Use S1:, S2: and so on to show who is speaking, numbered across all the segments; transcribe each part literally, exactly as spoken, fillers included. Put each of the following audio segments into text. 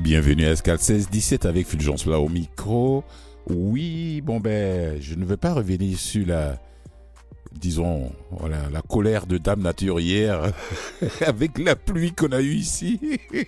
S1: Bienvenue à Escale seize dix-sept avec Fulgence là au micro. Oui, bon ben, je ne veux pas revenir sur la, disons, voilà, la colère de Dame Nature hier avec la pluie qu'on a eue ici.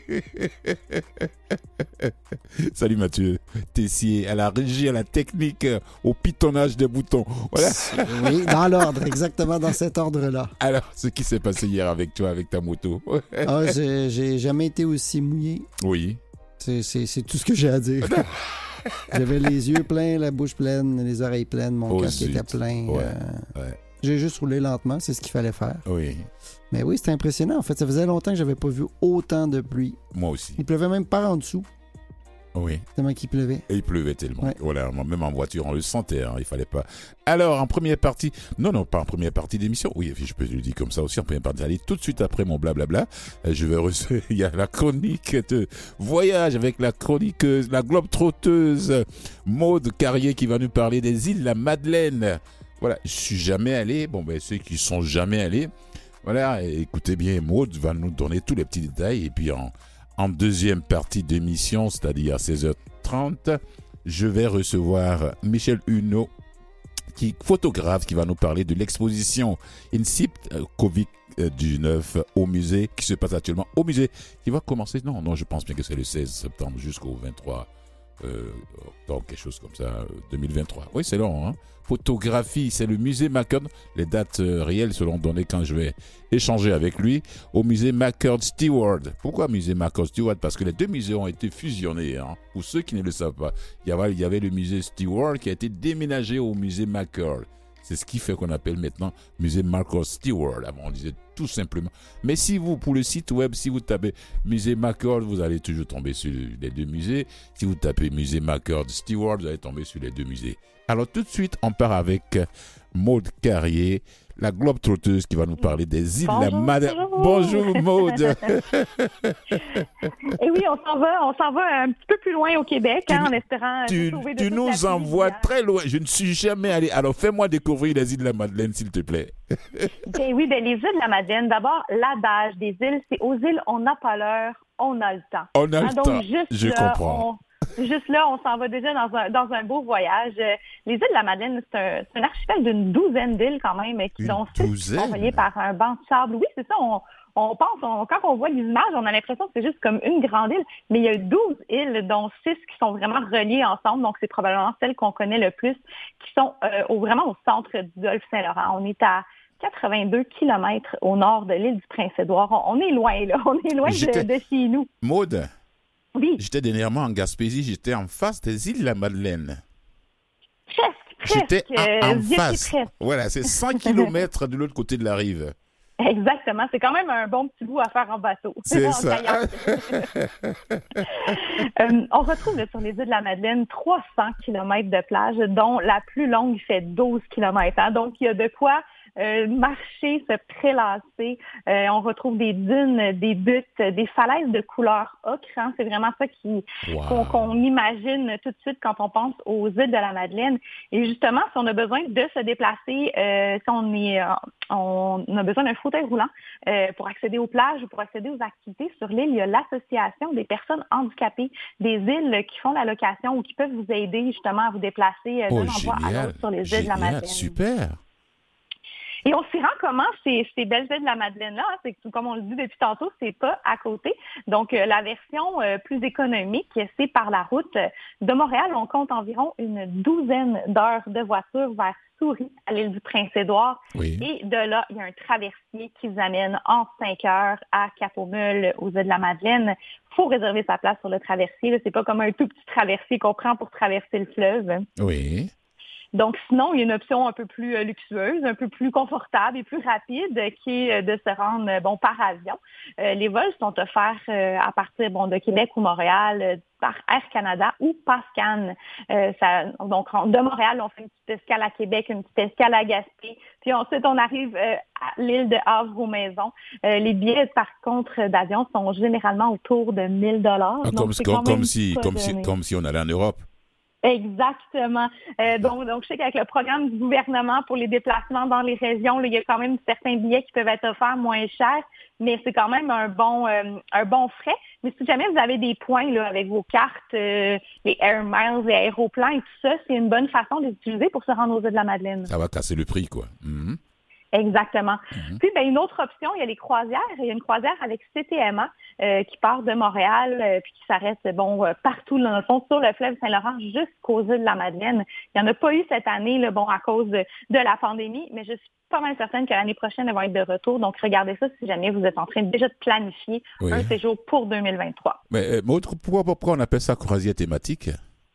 S1: Salut Mathieu Tessier, à la régie, à la technique, au pitonnage des boutons. Voilà.
S2: Oui, dans l'ordre, exactement dans cet ordre-là.
S1: Alors, ce qui s'est passé hier avec toi, avec ta moto.
S2: Ah, j'ai, j'ai jamais été aussi mouillé.
S1: Oui.
S2: C'est, c'est, c'est tout ce que j'ai à dire. J'avais les yeux pleins, la bouche pleine, les oreilles pleines, mon
S1: Oh,
S2: casque
S1: zut.
S2: était plein.
S1: Ouais,
S2: euh,
S1: ouais.
S2: J'ai juste roulé lentement, c'est ce qu'il fallait faire.
S1: Oui,
S2: Mais oui, c'était impressionnant. En fait, ça faisait longtemps que j'avais pas vu autant de pluie.
S1: moi aussi.
S2: Il pleuvait même par en dessous,
S1: Oui.
S2: tellement qu'il pleuvait.
S1: Et il pleuvait tellement.
S2: Ouais.
S1: Voilà, même en voiture, on le sentait, hein, il fallait pas. Alors, en première partie, non, non, pas en première partie d'émission. Oui, je peux le dire comme ça aussi, en première partie. Allez, tout de suite après mon blablabla, euh, je vais recevoir, il y a la chronique de voyage avec la chroniqueuse, la globe-trotteuse, Maude Carrier qui va nous parler des îles de la Madeleine. Voilà, je suis jamais allé. Bon, ben, ceux qui sont jamais allés, voilà, écoutez bien, Maude va nous donner tous les petits détails. Et puis, en, en deuxième partie d'émission, c'est-à-dire à seize heures trente, je vais recevoir Michel Huneau, qui est photographe, qui va nous parler de l'exposition INSIP euh, covid dix-neuf au musée, qui se passe actuellement au musée, qui va commencer, non, non, je pense bien que c'est le seize septembre jusqu'au vingt-trois euh, octobre, quelque chose comme ça, euh, deux mille vingt-trois. Oui, c'est long, hein. Photographie, c'est le musée McCurd. Les dates euh, réelles seront données quand je vais échanger avec lui au musée McCurd Stewart. Pourquoi musée McCurd Stewart? Parce que les deux musées ont été fusionnés. Hein. Pour ceux qui ne le savent pas, il y avait, il y avait le musée Stewart qui a été déménagé au musée McCurd. C'est ce qui fait qu'on appelle maintenant musée McCurd Stewart. Avant, on disait tout simplement. Mais si vous, pour le site web, si vous tapez musée McCurd, vous allez toujours tomber sur les deux musées. Si vous tapez musée McCurd Stewart, vous allez tomber sur les deux musées. Alors tout de suite, on part avec Maude Carrier, la globe-trotteuse qui va nous parler des îles de la Madeleine. Bonjour Maude.
S3: Et oui, on s'en va, on s'en va un petit peu plus loin au Québec,
S1: Tu-
S3: hein, en espérant
S1: Tu,
S3: sauver de
S1: tu
S3: toute
S1: nous
S3: la pluie
S1: envoies
S3: d'hier.
S1: très loin. Je ne suis jamais allé. Alors fais-moi découvrir les îles de la Madeleine, s'il te plaît.
S3: Ben oui, ben les îles de la Madeleine. D'abord, l'adage des îles, c'est aux îles, on n'a pas l'heure, on a le temps.
S1: On a
S3: Hein,
S1: le
S3: donc,
S1: temps.
S3: juste
S1: Je
S3: là,
S1: comprends.
S3: on- Juste là, on s'en va déjà dans un, dans un beau voyage. Euh, Les îles de la Madeleine, c'est un, c'est un archipel d'une douzaine d'îles quand même, qui
S1: Une
S3: sont six qui
S1: douzaine?
S3: sont reliées par un banc de sable. Oui, c'est ça. On, on pense, on- quand on voit les images, on a l'impression que c'est juste comme une grande île, mais il y a douze îles, dont six qui sont vraiment reliées ensemble. Donc, c'est probablement celles qu'on connaît le plus, qui sont euh, au, vraiment au centre du golfe Saint-Laurent. On est à quatre-vingt-deux kilomètres au nord de l'île du Prince-Édouard. On, on est loin, là. On est loin
S1: J'étais-
S3: de, de chez nous.
S1: Maude,
S3: Oui,
S1: j'étais dernièrement en Gaspésie, j'étais en face des îles de la Madeleine.
S3: presque, presque.
S1: J'étais en,
S3: Euh,
S1: en
S3: vous étiez
S1: face.
S3: presque.
S1: Voilà, c'est cent kilomètres de l'autre côté de la rive.
S3: Exactement. C'est quand même un bon petit bout à faire en bateau.
S1: C'est
S3: En
S1: ça.
S3: kayak. Euh, on retrouve là, sur les îles de la Madeleine trois cents kilomètres de plage, dont la plus longue fait douze kilomètres. Hein. Donc, il y a de quoi euh, marcher, se prélasser. Euh, on retrouve des dunes, des buttes, des falaises de couleur ocre. Hein. C'est vraiment ça qui,
S1: Wow.
S3: qu'on, qu'on imagine tout de suite quand on pense aux îles de la Madeleine. Et justement, si on a besoin de se déplacer, euh, si on, est, euh, on a besoin d'un fauteuil roulant euh, pour accéder aux plages ou pour accéder aux activités sur l'île, il y a l'Association des personnes handicapées des îles qui font la location ou qui peuvent vous aider justement à vous déplacer euh,
S1: Oh,
S3: d'un endroit à
S1: génial.
S3: l'autre sur les îles de la
S1: Génial,
S3: Madeleine.
S1: super.
S3: Et on s'y rend comment ces, ces belles îles de la Madeleine-là? Hein? C'est que, comme on le dit depuis tantôt, c'est pas à côté. Donc, euh, la version euh, plus économique, c'est par la route. De Montréal, on compte environ une douzaine d'heures de voiture vers Souris, à l'île du Prince-Édouard.
S1: Oui.
S3: Et de là, il y a un traversier qui vous amène en cinq heures à Cap-aux-Mules, aux îles de la Madeleine. Il faut réserver sa place sur le traversier. Là. C'est pas comme un tout petit traversier qu'on prend pour traverser le fleuve.
S1: Oui.
S3: Donc, sinon, il y a une option un peu plus euh, luxueuse, un peu plus confortable et plus rapide euh, qui est euh, de se rendre euh, bon par avion. Euh, les vols sont offerts euh, à partir bon de Québec ou Montréal euh, par Air Canada ou Pascan. Euh, ça, donc, on- de Montréal, on fait une petite escale à Québec, une petite escale à Gaspé. Puis ensuite, on arrive euh, à l'île de Havre-aux-Maisons. Euh, les billets, par contre, d'avion sont généralement autour de mille dollars.
S1: Ah, comme,
S3: c'est
S1: comme,
S3: quand
S1: comme
S3: même
S1: si,
S3: pas
S1: comme, si,
S3: donné.
S1: comme si on allait en Europe.
S3: Exactement. Euh, donc, donc, je sais qu'avec le programme du gouvernement pour les déplacements dans les régions, là, il y a quand même certains billets qui peuvent être offerts moins chers, mais c'est quand même un bon euh, un bon frais. Mais si jamais vous avez des points là, avec vos cartes, euh, les Air Miles, les aéroplans et tout ça, c'est une bonne façon de les utiliser pour se rendre aux îles de la Madeleine.
S1: Ça va casser le prix, quoi. Mm-hmm.
S3: Exactement.
S1: Mm-hmm.
S3: Puis, ben, une autre option, il y a les croisières. Il y a une croisière avec C T M A euh, qui part de Montréal euh, puis qui s'arrête bon euh, partout, dans le fond, sur le fleuve Saint-Laurent jusqu'aux îles de la Madeleine. Il n'y en a pas eu cette année, là, bon, à cause de, de la pandémie, mais je suis pas mal certaine que l'année prochaine, elle va être de retour. Donc, regardez ça si jamais vous êtes en train déjà de planifier oui. un séjour pour deux mille vingt-trois.
S1: Mais, mais autre, pourquoi, pourquoi on appelle ça croisière thématique?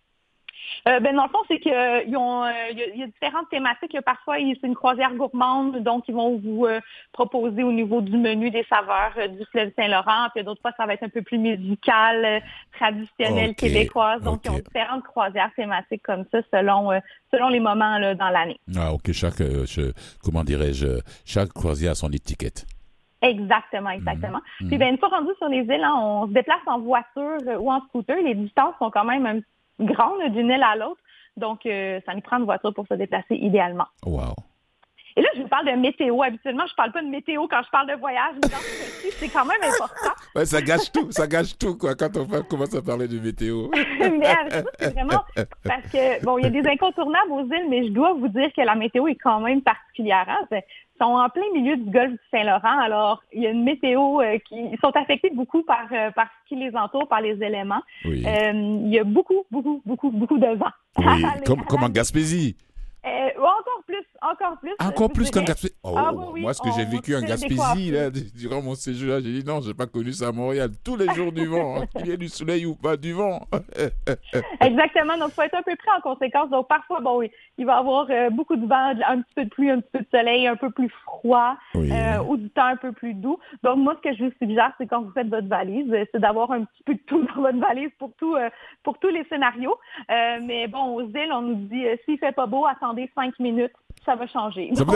S3: Euh, ben, dans le fond, c'est qu'il euh, y, euh, y, y a différentes thématiques. Là, parfois, c'est une croisière gourmande, donc ils vont vous euh, proposer au niveau du menu des saveurs euh, du fleuve Saint-Laurent. Puis d'autres fois, ça va être un peu plus musical, euh, traditionnel, okay. québécoise. Donc, okay. ils ont différentes croisières thématiques comme ça selon euh, selon les moments là, dans l'année.
S1: Ah, ok. Chaque, euh, je, comment dirais-je, chaque croisière a son étiquette.
S3: Exactement, exactement. Mmh. Puis, ben, une fois rendu sur les îles, hein, on se déplace en voiture ou en scooter. Les distances sont quand même un grande d'une île à l'autre. Donc, euh, ça nous prend une voiture pour se déplacer idéalement.
S1: Wow.
S3: Et là, je vous parle de météo. Habituellement, je ne parle pas de météo quand je parle de voyage, mais dans ce cas-ci, c'est quand même important.
S1: Ouais, ça gâche tout, ça gâche tout, quoi, quand on commence à parler de météo.
S3: Mais ça, c'est vraiment parce que, bon, il y a des incontournables aux îles, mais je dois vous dire que la météo est quand même particulière. Hein? Ils sont en plein milieu du golfe du Saint-Laurent, alors il y a une météo euh, qui ils sont affectés beaucoup par, euh, par ce qui les entoure, par les éléments. Oui. Euh, il y a beaucoup, beaucoup, beaucoup, beaucoup de vent.
S1: Oui, comme, comme en Gaspésie.
S3: Euh, encore plus, encore plus.
S1: Encore plus qu'en Gaspésie. Oh,
S3: ah, oui,
S1: moi, ce que
S3: on,
S1: j'ai vécu en Gaspésie, là, durant mon séjour, là, j'ai dit non, j'ai pas connu ça à Montréal. Tous les jours du vent, hein, qu'il y ait du soleil ou pas, du vent.
S3: Exactement. Donc, il faut être un peu près en conséquence. Donc, parfois, bon, oui, il va y avoir euh, beaucoup de vent, un petit peu de pluie, un petit peu de soleil, un peu plus froid, oui. euh, ou du temps un peu plus doux. Donc, moi, ce que je vous suggère, c'est quand vous faites votre valise, c'est d'avoir un petit peu de tout dans votre valise pour tout, euh, pour tous les scénarios. Euh, mais bon, aux îles, on nous dit, euh, s'il fait pas beau, attendez cinq minutes, ça va changer. Donc,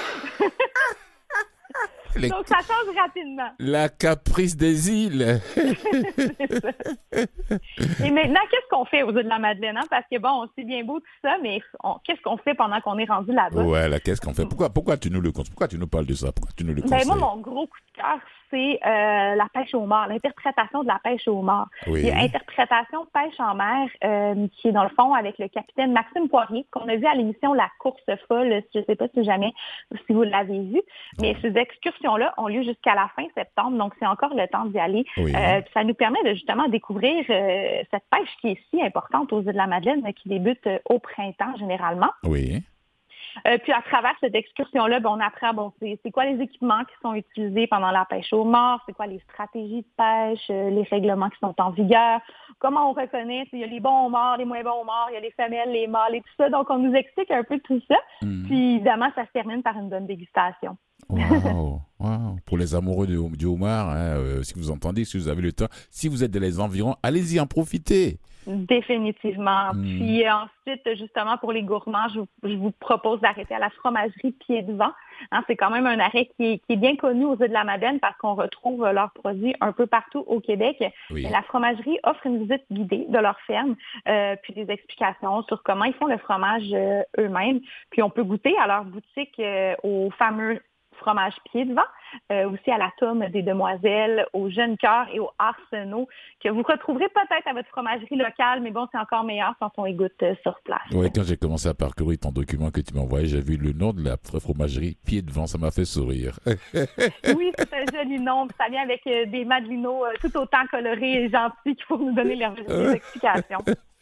S3: Les... Donc, ça change rapidement.
S1: La caprice des îles.
S3: C'est ça. Et maintenant, qu'est-ce qu'on fait aux îles de la Madeleine? Hein? Parce que, bon, c'est bien beau tout ça, mais on... qu'est-ce qu'on fait pendant qu'on est rendu là-bas?
S1: Ouais, là, qu'est-ce qu'on fait? Pourquoi, pourquoi tu nous le conseilles? Pourquoi tu nous parles de ça? Pourquoi tu nous le conseilles?
S3: Ben, moi, mon gros coup de cœur, c'est euh, la pêche au homard, l'interprétation de la pêche au homard. Oui. Il y a interprétation pêche en mer euh, qui est, dans le fond, avec le capitaine Maxime Poirier, qu'on a vu à l'émission La Course folle. Je ne sais pas si jamais, si vous l'avez vu, mais ces excursions-là ont lieu jusqu'à la fin septembre, donc c'est encore le temps d'y aller. Oui. Euh, ça nous permet de justement découvrir euh, cette pêche qui est si importante aux îles de la Madeleine, qui débute euh, au printemps généralement.
S1: Oui.
S3: Euh, puis à travers cette excursion-là, ben, on apprend bon, c'est, c'est quoi les équipements qui sont utilisés pendant la pêche au homard, c'est quoi les stratégies de pêche, euh, les règlements qui sont en vigueur, comment on reconnaît, il y a les bons homards, les moins bons homards, il y a les femelles, les mâles et tout ça. Donc on nous explique un peu tout ça. Mm. Puis évidemment, ça se termine par une bonne dégustation.
S1: Wow, wow. Pour les amoureux du, du homard, hein, euh, si vous entendez, si vous avez le temps, si vous êtes dans les environs, allez-y, en profitez.
S3: Définitivement.
S1: Mm.
S3: Puis euh, ensuite, justement, pour les gourmands, je, je vous propose d'arrêter à la fromagerie Pied de Vent. Hein, c'est quand même un arrêt qui est, qui est bien connu aux îles de la Madeleine parce qu'on retrouve euh, leurs produits un peu partout au Québec. Oui. La fromagerie offre une visite guidée de leur ferme, euh, puis des explications sur comment ils font le fromage euh, eux-mêmes. Puis on peut goûter à leur boutique euh, aux fameux fromage Pied de Vent, euh, aussi à la Tome des Demoiselles, au Jeune Cœur et au Arsenault, que vous retrouverez peut-être à votre fromagerie locale, mais bon, c'est encore meilleur quand on les goûte euh, sur place.
S1: Oui, quand j'ai commencé à parcourir ton document que tu m'as envoyé, j'ai vu le nom de la fromagerie Pied de Vent, ça m'a fait sourire.
S3: Oui, c'est un joli nom, ça vient avec euh, des madelinos euh, tout autant colorés et gentils qu'il faut nous donner leurs les explications.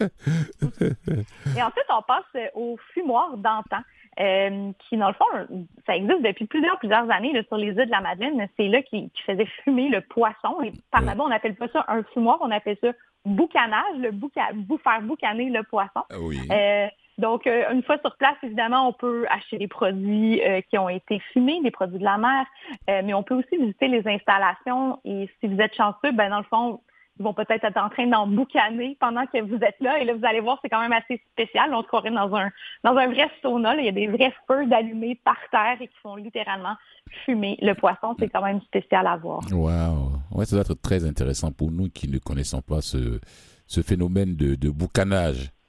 S3: Et ensuite, on passe euh, au fumoir d'antan. Euh, qui, dans le fond, ça existe depuis plusieurs, plusieurs années là, sur les îles de la Madeleine. C'est là qui, qui faisait fumer le poisson. Et par là-bas, on n'appelle pas ça un fumoir, on appelle ça boucanage, le bouca, bou, faire boucaner le poisson.
S1: Oui.
S3: Euh, donc, euh, une fois sur place, évidemment, on peut acheter des produits euh, qui ont été fumés, des produits de la mer, euh, mais on peut aussi visiter les installations. Et si vous êtes chanceux, ben dans le fond, ils vont peut-être être en train d'en boucaner pendant que vous êtes là. Et là, vous allez voir, c'est quand même assez spécial. On se croirait dans un dans un vrai sauna. Là. Il y a des vrais feux d'allumés par terre et qui font littéralement fumer le poisson. C'est quand même spécial à voir.
S1: Wow. Ouais, ça doit être très intéressant pour nous qui ne connaissons pas ce, ce phénomène de, de boucanage.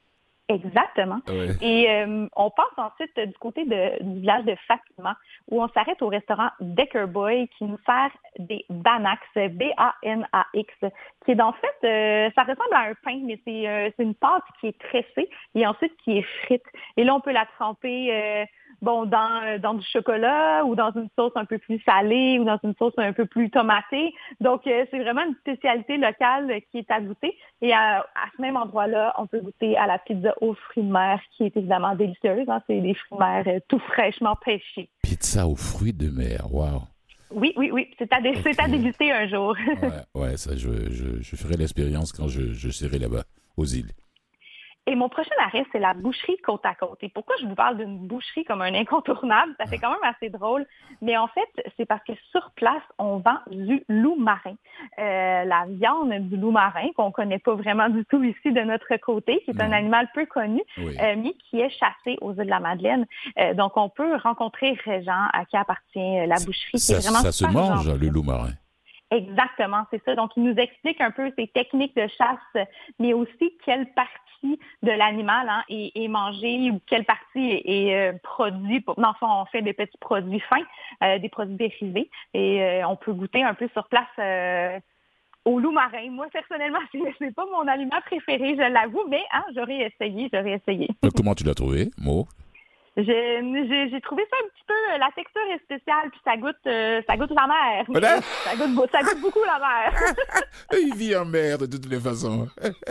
S3: Exactement.
S1: Ouais.
S3: Et euh, on passe ensuite du côté de, du village de Fatima, où on s'arrête au restaurant Decker Boy, qui nous sert des Banax, B A N A X, qui est en fait, euh, ça ressemble à un pain, mais c'est, euh, c'est une pâte qui est tressée et ensuite qui est frite. Et là, on peut la tremper euh, bon, dans, dans du chocolat ou dans une sauce un peu plus salée ou dans une sauce un peu plus tomatée. Donc, euh, c'est vraiment une spécialité locale qui est à goûter. Et à, à ce même endroit-là, on peut goûter à la pizza aux fruits de mer, qui est évidemment délicieuse. Hein? C'est des fruits de mer euh, tout fraîchement pêchés.
S1: Pizza aux fruits de mer, waouh.
S3: Oui, oui, oui. C'est à, dé-
S1: Okay.
S3: c'est à déguster un jour.
S1: ouais, ouais, ça, je, je, je ferai l'expérience quand je, je serai là-bas, aux îles.
S3: Et mon prochain arrêt, c'est la boucherie Côte à Côte. Et pourquoi je vous parle d'une boucherie comme un incontournable? Ça fait quand même assez drôle. Mais en fait, c'est parce que sur place, on vend du loup marin. Euh, la viande du loup marin, qu'on connaît pas vraiment du tout ici de notre côté, qui est non. un animal peu connu, oui. euh, mais qui est chassé aux îles de la Madeleine. Euh, donc, on peut rencontrer Régent, à qui appartient la boucherie.
S1: Ça,
S3: c'est vraiment
S1: ça se mange, gentil. Le loup marin.
S3: Exactement, c'est ça. Donc, il nous explique un peu ses techniques de chasse, mais aussi quelle partie de l'animal hein, est, est mangée ou quelle partie est, est euh, produit. Dans le fond, on fait des petits produits fins, euh, des produits dérivés, et euh, on peut goûter un peu sur place euh, au loup marin. Moi, personnellement, c'est, c'est pas mon aliment préféré, je l'avoue, mais hein, j'aurais essayé, j'aurais essayé.
S1: Comment tu l'as trouvé, Mo?
S3: J'ai, j'ai, j'ai trouvé ça un petit peu, la texture est spéciale, puis ça goûte, euh, ça goûte la mer. Voilà. Ça goûte, ça goûte beaucoup la mer.
S1: Il vit en mer de toutes les façons.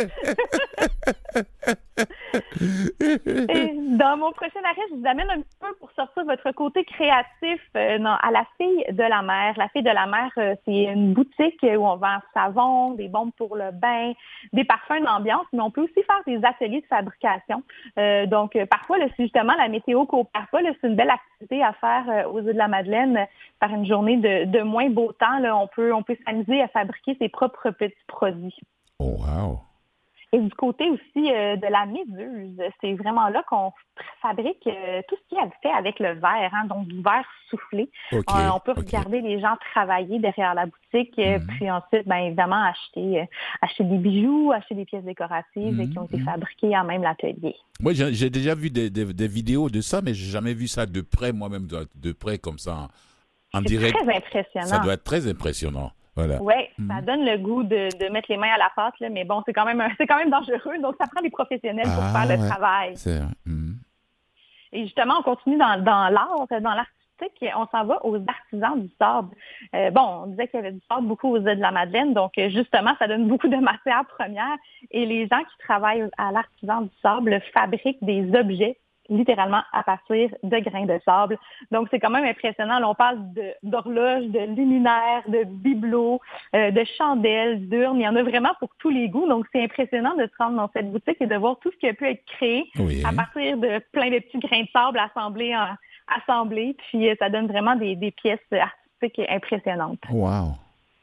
S3: Et dans mon prochain arrêt, je vous amène un petit peu pour sortir votre côté créatif euh, non, à la Fille de la mer. La Fille de la mer, euh, c'est une boutique où on vend savon, des bombes pour le bain, des parfums d'ambiance, mais on peut aussi faire des ateliers de fabrication. Euh, donc, euh, parfois, là, c'est justement la météo coopère pas, là, c'est une belle activité à faire euh, aux îles de la Madeleine. Euh, par une journée de, de moins beau temps, là, on peut, on peut s'amuser à fabriquer ses propres petits produits.
S1: Oh, wow!
S3: Et du côté aussi euh, de la méduse, c'est vraiment là qu'on fabrique euh, tout ce qui est fait avec le verre, hein, donc du verre soufflé.
S1: Okay,
S3: euh, on peut
S1: okay.
S3: regarder les gens travailler derrière la boutique, euh, mm-hmm. puis ensuite, bien évidemment, acheter, euh, acheter des bijoux, acheter des pièces décoratives mm-hmm. qui ont été fabriquées à même l'atelier.
S1: Moi, j'ai, j'ai déjà vu des, des, des vidéos de ça, mais j'ai jamais vu ça de près, moi-même, de, de près comme ça, en, en
S3: c'est
S1: direct.
S3: C'est très impressionnant.
S1: Ça doit être très impressionnant. Voilà.
S3: Oui, mm-hmm. ça donne le goût de, de mettre les mains à la pâte, là, mais bon, c'est quand même un, c'est quand même dangereux, donc ça prend des professionnels pour
S1: ah,
S3: faire le
S1: ouais.
S3: travail.
S1: C'est... Mm-hmm.
S3: Et justement, on continue dans, dans l'art, dans l'artistique, on s'en va aux artisans du sable. Euh, bon, on disait qu'il y avait du sable beaucoup aux îles de la Madeleine, donc justement, ça donne beaucoup de matières premières, et les gens qui travaillent à l'artisan du sable fabriquent des objets littéralement à partir de grains de sable. Donc, c'est quand même impressionnant. Là, on parle de, d'horloges, de luminaires, de bibelots, euh, de chandelles, d'urnes. Il y en a vraiment pour tous les goûts. Donc, c'est impressionnant de se rendre dans cette boutique et de voir tout ce qui a pu être créé
S1: oui.
S3: à partir de plein de petits grains de sable assemblés. En, assemblés. Puis, ça donne vraiment des, des pièces artistiques impressionnantes.
S1: Wow!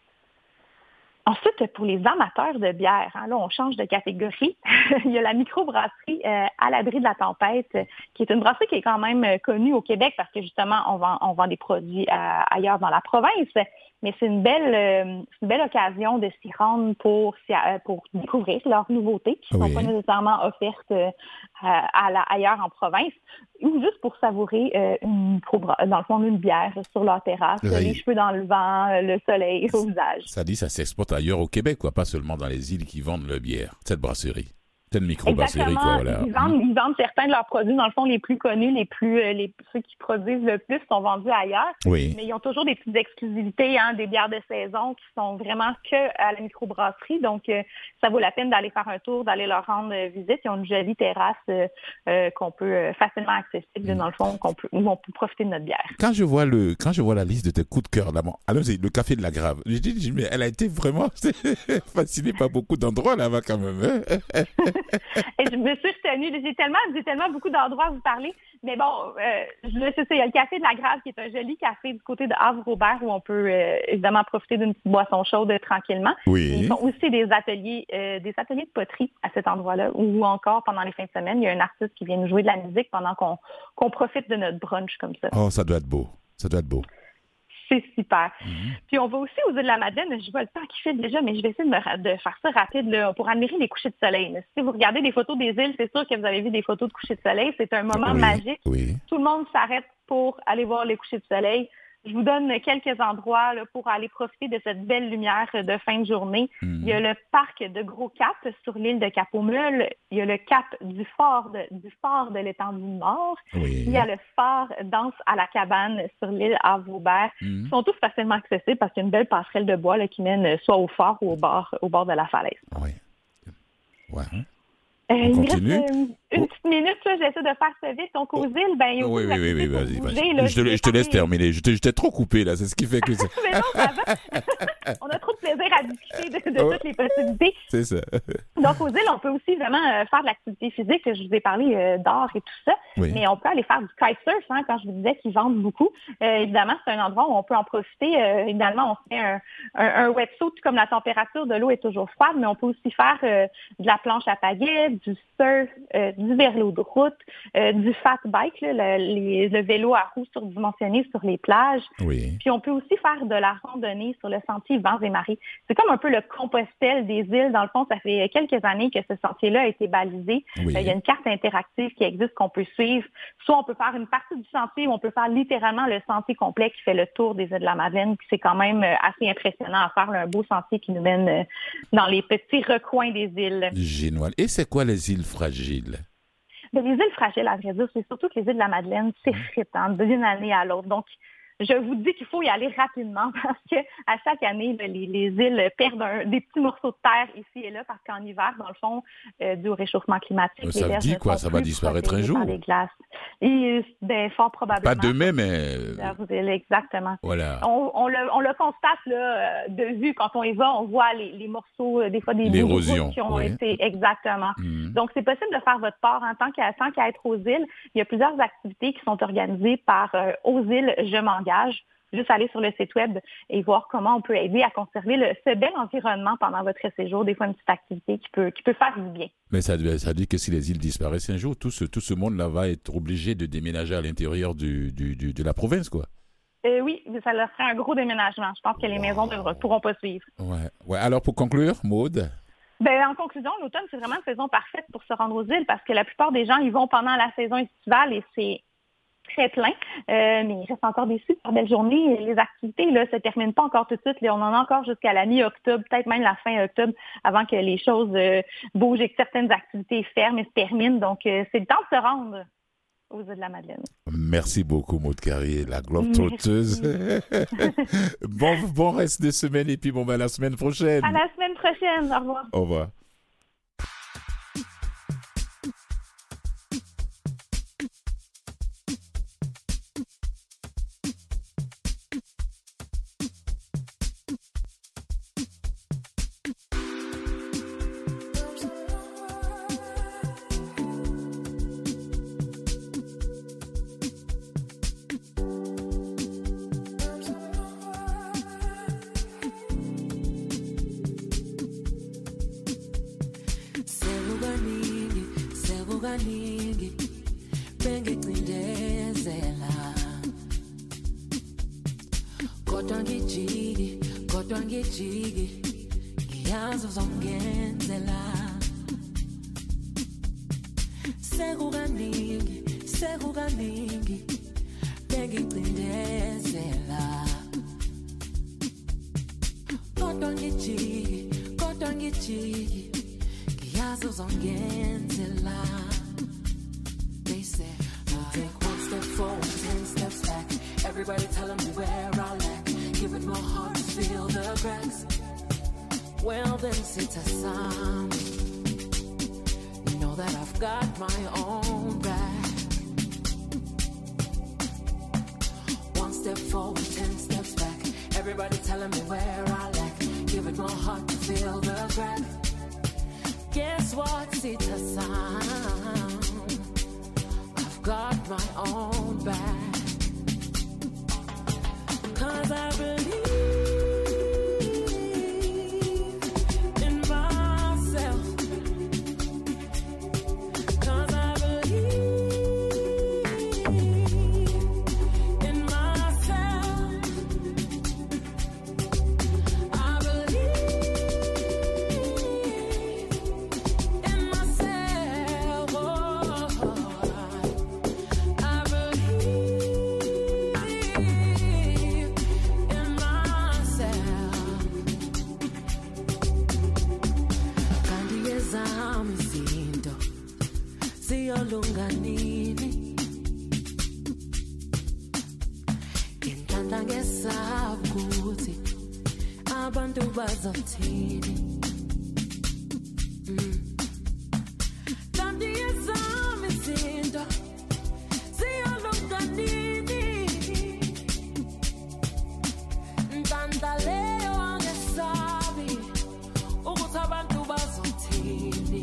S3: Ensuite, pour les amateurs de bière, hein, là, on change de catégorie. Il y a la microbrasserie euh, à l'abri de la tempête, euh, qui est une brasserie qui est quand même euh, connue au Québec parce que justement, on vend, on vend des produits euh, ailleurs dans la province. Mais c'est une belle, euh, c'est une belle occasion de s'y rendre pour, euh, pour découvrir leurs nouveautés qui ne oui. sont pas nécessairement offertes euh, à la, ailleurs en province, ou juste pour savourer euh, une dans le fond une bière sur leur terrasse, oui. les cheveux dans le vent, le soleil au visage.
S1: Ça dit, ça s'exporte ailleurs au Québec, quoi, pas seulement dans les îles qui vendent la bière, cette brasserie. C'est une microbrasserie, quoi, voilà.
S3: Ils vendent, ils vendent certains de leurs produits, dans le fond, les plus connus, les plus, euh, les, ceux qui produisent le plus sont vendus ailleurs.
S1: Oui.
S3: Mais ils ont toujours des petites exclusivités, hein, des bières de saison qui sont vraiment que à la microbrasserie. Donc, euh, ça vaut la peine d'aller faire un tour, d'aller leur rendre euh, visite. Ils ont une jolie terrasse euh, euh, qu'on peut euh, facilement accessible, mm. dans le fond, qu'on peut, où on peut profiter de notre bière.
S1: Quand je vois le, quand je vois la liste de tes coups de cœur là-bas, alors c'est le café de la Grave. Je dis, mais elle a été vraiment fascinée par beaucoup d'endroits là-bas quand même. Hein?
S3: Et je me suis retenue. J'ai tellement, j'ai tellement beaucoup d'endroits à vous parler. Mais bon, euh, je sais, il y a le Café de la Grave qui est un joli café du côté de Havre-Robert où on peut euh, évidemment profiter d'une petite boisson chaude euh, tranquillement.
S1: Oui.
S3: Ils font aussi des ateliers, euh, des ateliers de poterie à cet endroit-là. Ou encore, pendant les fins de semaine, il y a un artiste qui vient nous jouer de la musique pendant qu'on, qu'on profite de notre brunch comme ça.
S1: Oh, ça doit être beau. Ça doit être beau.
S3: c'est super.
S1: Mhm.
S3: Puis on va aussi aux îles de la Madeleine. Je vois le temps qui file déjà, mais je vais essayer de, me, de faire ça rapide là, pour admirer les couchers de soleil. Là. Si vous regardez des photos des îles, c'est sûr que vous avez vu des photos de couchers de soleil. C'est un moment
S1: Oui,
S3: magique.
S1: oui.
S3: Tout le monde s'arrête pour aller voir les couchers de soleil. Je vous donne quelques endroits là, pour aller profiter de cette belle lumière de fin de journée.
S1: Mhm.
S3: Il y a le parc de Gros Cap sur l'île de Cap-aux-Mules. Il y a le cap du fort de, du fort de l'étendue Nord.
S1: Oui.
S3: Il y a le phare Danse à la cabane sur l'île à Vaubert.
S1: Mhm.
S3: Ils sont tous facilement accessibles parce qu'il y a une belle passerelle de bois là, qui mène soit au phare ou au bord, au bord de la falaise.
S1: Oui. Ouais.
S3: Euh,
S1: On
S3: il me
S1: continue?
S3: reste euh, une petite minute, là, j'essaie de faire ça vite. Donc, aux îles, ben, il y a
S1: Oui,
S3: aussi
S1: oui, oui, oui,
S3: des activités
S1: vas-y,
S3: pour
S1: vas-y.
S3: bouger, là.
S1: Je te,
S3: Je
S1: je te laisse
S3: vais parler-
S1: terminer. Je t'ai je t'ai trop coupé, là. C'est ce qui fait que c'est,
S3: Mais non, ça va. On a trop de plaisir à discuter de, de
S1: Ouais.
S3: toutes les possibilités.
S1: c'est ça.
S3: Donc, aux îles, on peut aussi vraiment euh, faire de l'activité physique. Je vous ai parlé euh, d'art et tout ça.
S1: Oui.
S3: Mais on peut aller faire du kitesurf, hein, quand je vous disais qu'ils vendent beaucoup. Euh, évidemment, c'est un endroit où on peut en profiter. Euh, évidemment, on se fait un, un, un wetsuit, comme la température de l'eau est toujours froide, mais on peut aussi faire euh, de la planche à pagaie, du surf, euh, du vélo de route, euh, du fat bike, là, le, les- le vélo à roues surdimensionné sur les plages.
S1: Oui.
S3: Puis on peut aussi faire de la randonnée sur le sentier Vents et Marées. C'est comme un peu le Compostelle des îles. Dans le fond, ça fait quelques années que ce sentier-là a été balisé.
S1: Oui.
S3: Euh, il y a une carte interactive qui existe qu'on peut suivre. Soit on peut faire une partie du sentier ou on peut faire littéralement le sentier complet qui fait le tour des îles de la Madeleine. Puis c'est quand même euh, assez impressionnant à faire, là, un beau sentier qui nous mène euh, dans les petits recoins des îles.
S1: Génial. Et c'est quoi les îles fragiles?
S3: Mais les îles fragiles, à vrai dire, c'est surtout que les îles de la Madeleine s'effritent hein, d'une année à l'autre. Donc, je vous dis qu'il faut y aller rapidement parce que à chaque année, là, les, les îles perdent un- des petits morceaux de terre ici et là parce qu'en hiver, dans le fond, euh, dû au réchauffement climatique,
S1: Ça
S3: les
S1: veut
S3: berges
S1: dire
S3: ne
S1: quoi?
S3: sont
S1: Ça va
S3: plus
S1: disparaître un
S3: protégées
S1: jour?
S3: par les glaces. Et ben, fort probablement.
S1: Pas demain, mais...
S3: Leurs îles, exactement.
S1: Voilà.
S3: On, on, le, on le constate là, euh, de vue quand on y va, on voit les, les morceaux, euh, des fois des bouts de
S1: L'érosion,
S3: route qui ont
S1: oui.
S3: été exactement.
S1: Mhm.
S3: Donc, c'est possible de faire votre part en tant qu'à tant qu'à être aux îles. Il y a plusieurs activités qui sont organisées par euh, Aux îles, je m'engage. Juste aller sur le site web et voir comment on peut aider à conserver le, ce bel environnement pendant votre séjour. Des fois, une petite activité qui peut, qui peut faire du bien.
S1: Mais ça, veut- ça veut dire que si les îles disparaissent un jour, tout ce, tout ce monde-là va être obligé de déménager à l'intérieur du, du, du- de la province, quoi.
S3: Euh, oui, ça leur ferait un gros déménagement. Je pense que les maisons ne pourront pas suivre.
S1: Ouais. Ouais. Alors, pour conclure, Maude?
S3: Ben, en conclusion, l'automne, c'est vraiment une saison parfaite pour se rendre aux îles parce que la plupart des gens y vont pendant la saison estivale et c'est très plein. Euh, mais il reste encore des super belles journées. Les activités là se terminent pas encore tout de suite. Là, on en a encore jusqu'à la mi-octobre, peut-être même la fin octobre, avant que les choses euh, bougent et que certaines activités ferment et se terminent. Donc, euh, c'est le temps de se rendre aux îles de la Madeleine.
S1: Merci beaucoup, Maude Carrier, la globe trotteuse. bon, bon reste de semaine et puis bon, ben, à la semaine prochaine.
S3: À la semaine prochaine. Au revoir.
S1: Au revoir.
S4: Sekukaningi, sekukaningi, bengicindezela. Kodwa ngijiki, kodwa ngijiki, ngiyazi uzongenzela. Sekukaningi, sekukaningi, bengicindezela. Kodwa ngijiki, kodwa ngijiki, ngiyazi uzongenzela. They say, I take one step forward, ten steps back. Everybody telling me where I lack. Give it more heart to feel the cracks. Well then sit aside. Know that I've got my own back. One step forward, ten steps back. Everybody telling me where I lack. Give it more heart to feel the crack. Guess what? It's a sign. I've got my own back. Cause I believe in myself. Cause I believe in myself. siyolunga nini ngentanda ngesabu ukuthi abantu bazothini mm. Landi yezami izinto siyolunga nini ntanda leyo angesabi ukuthi abantu bazothini.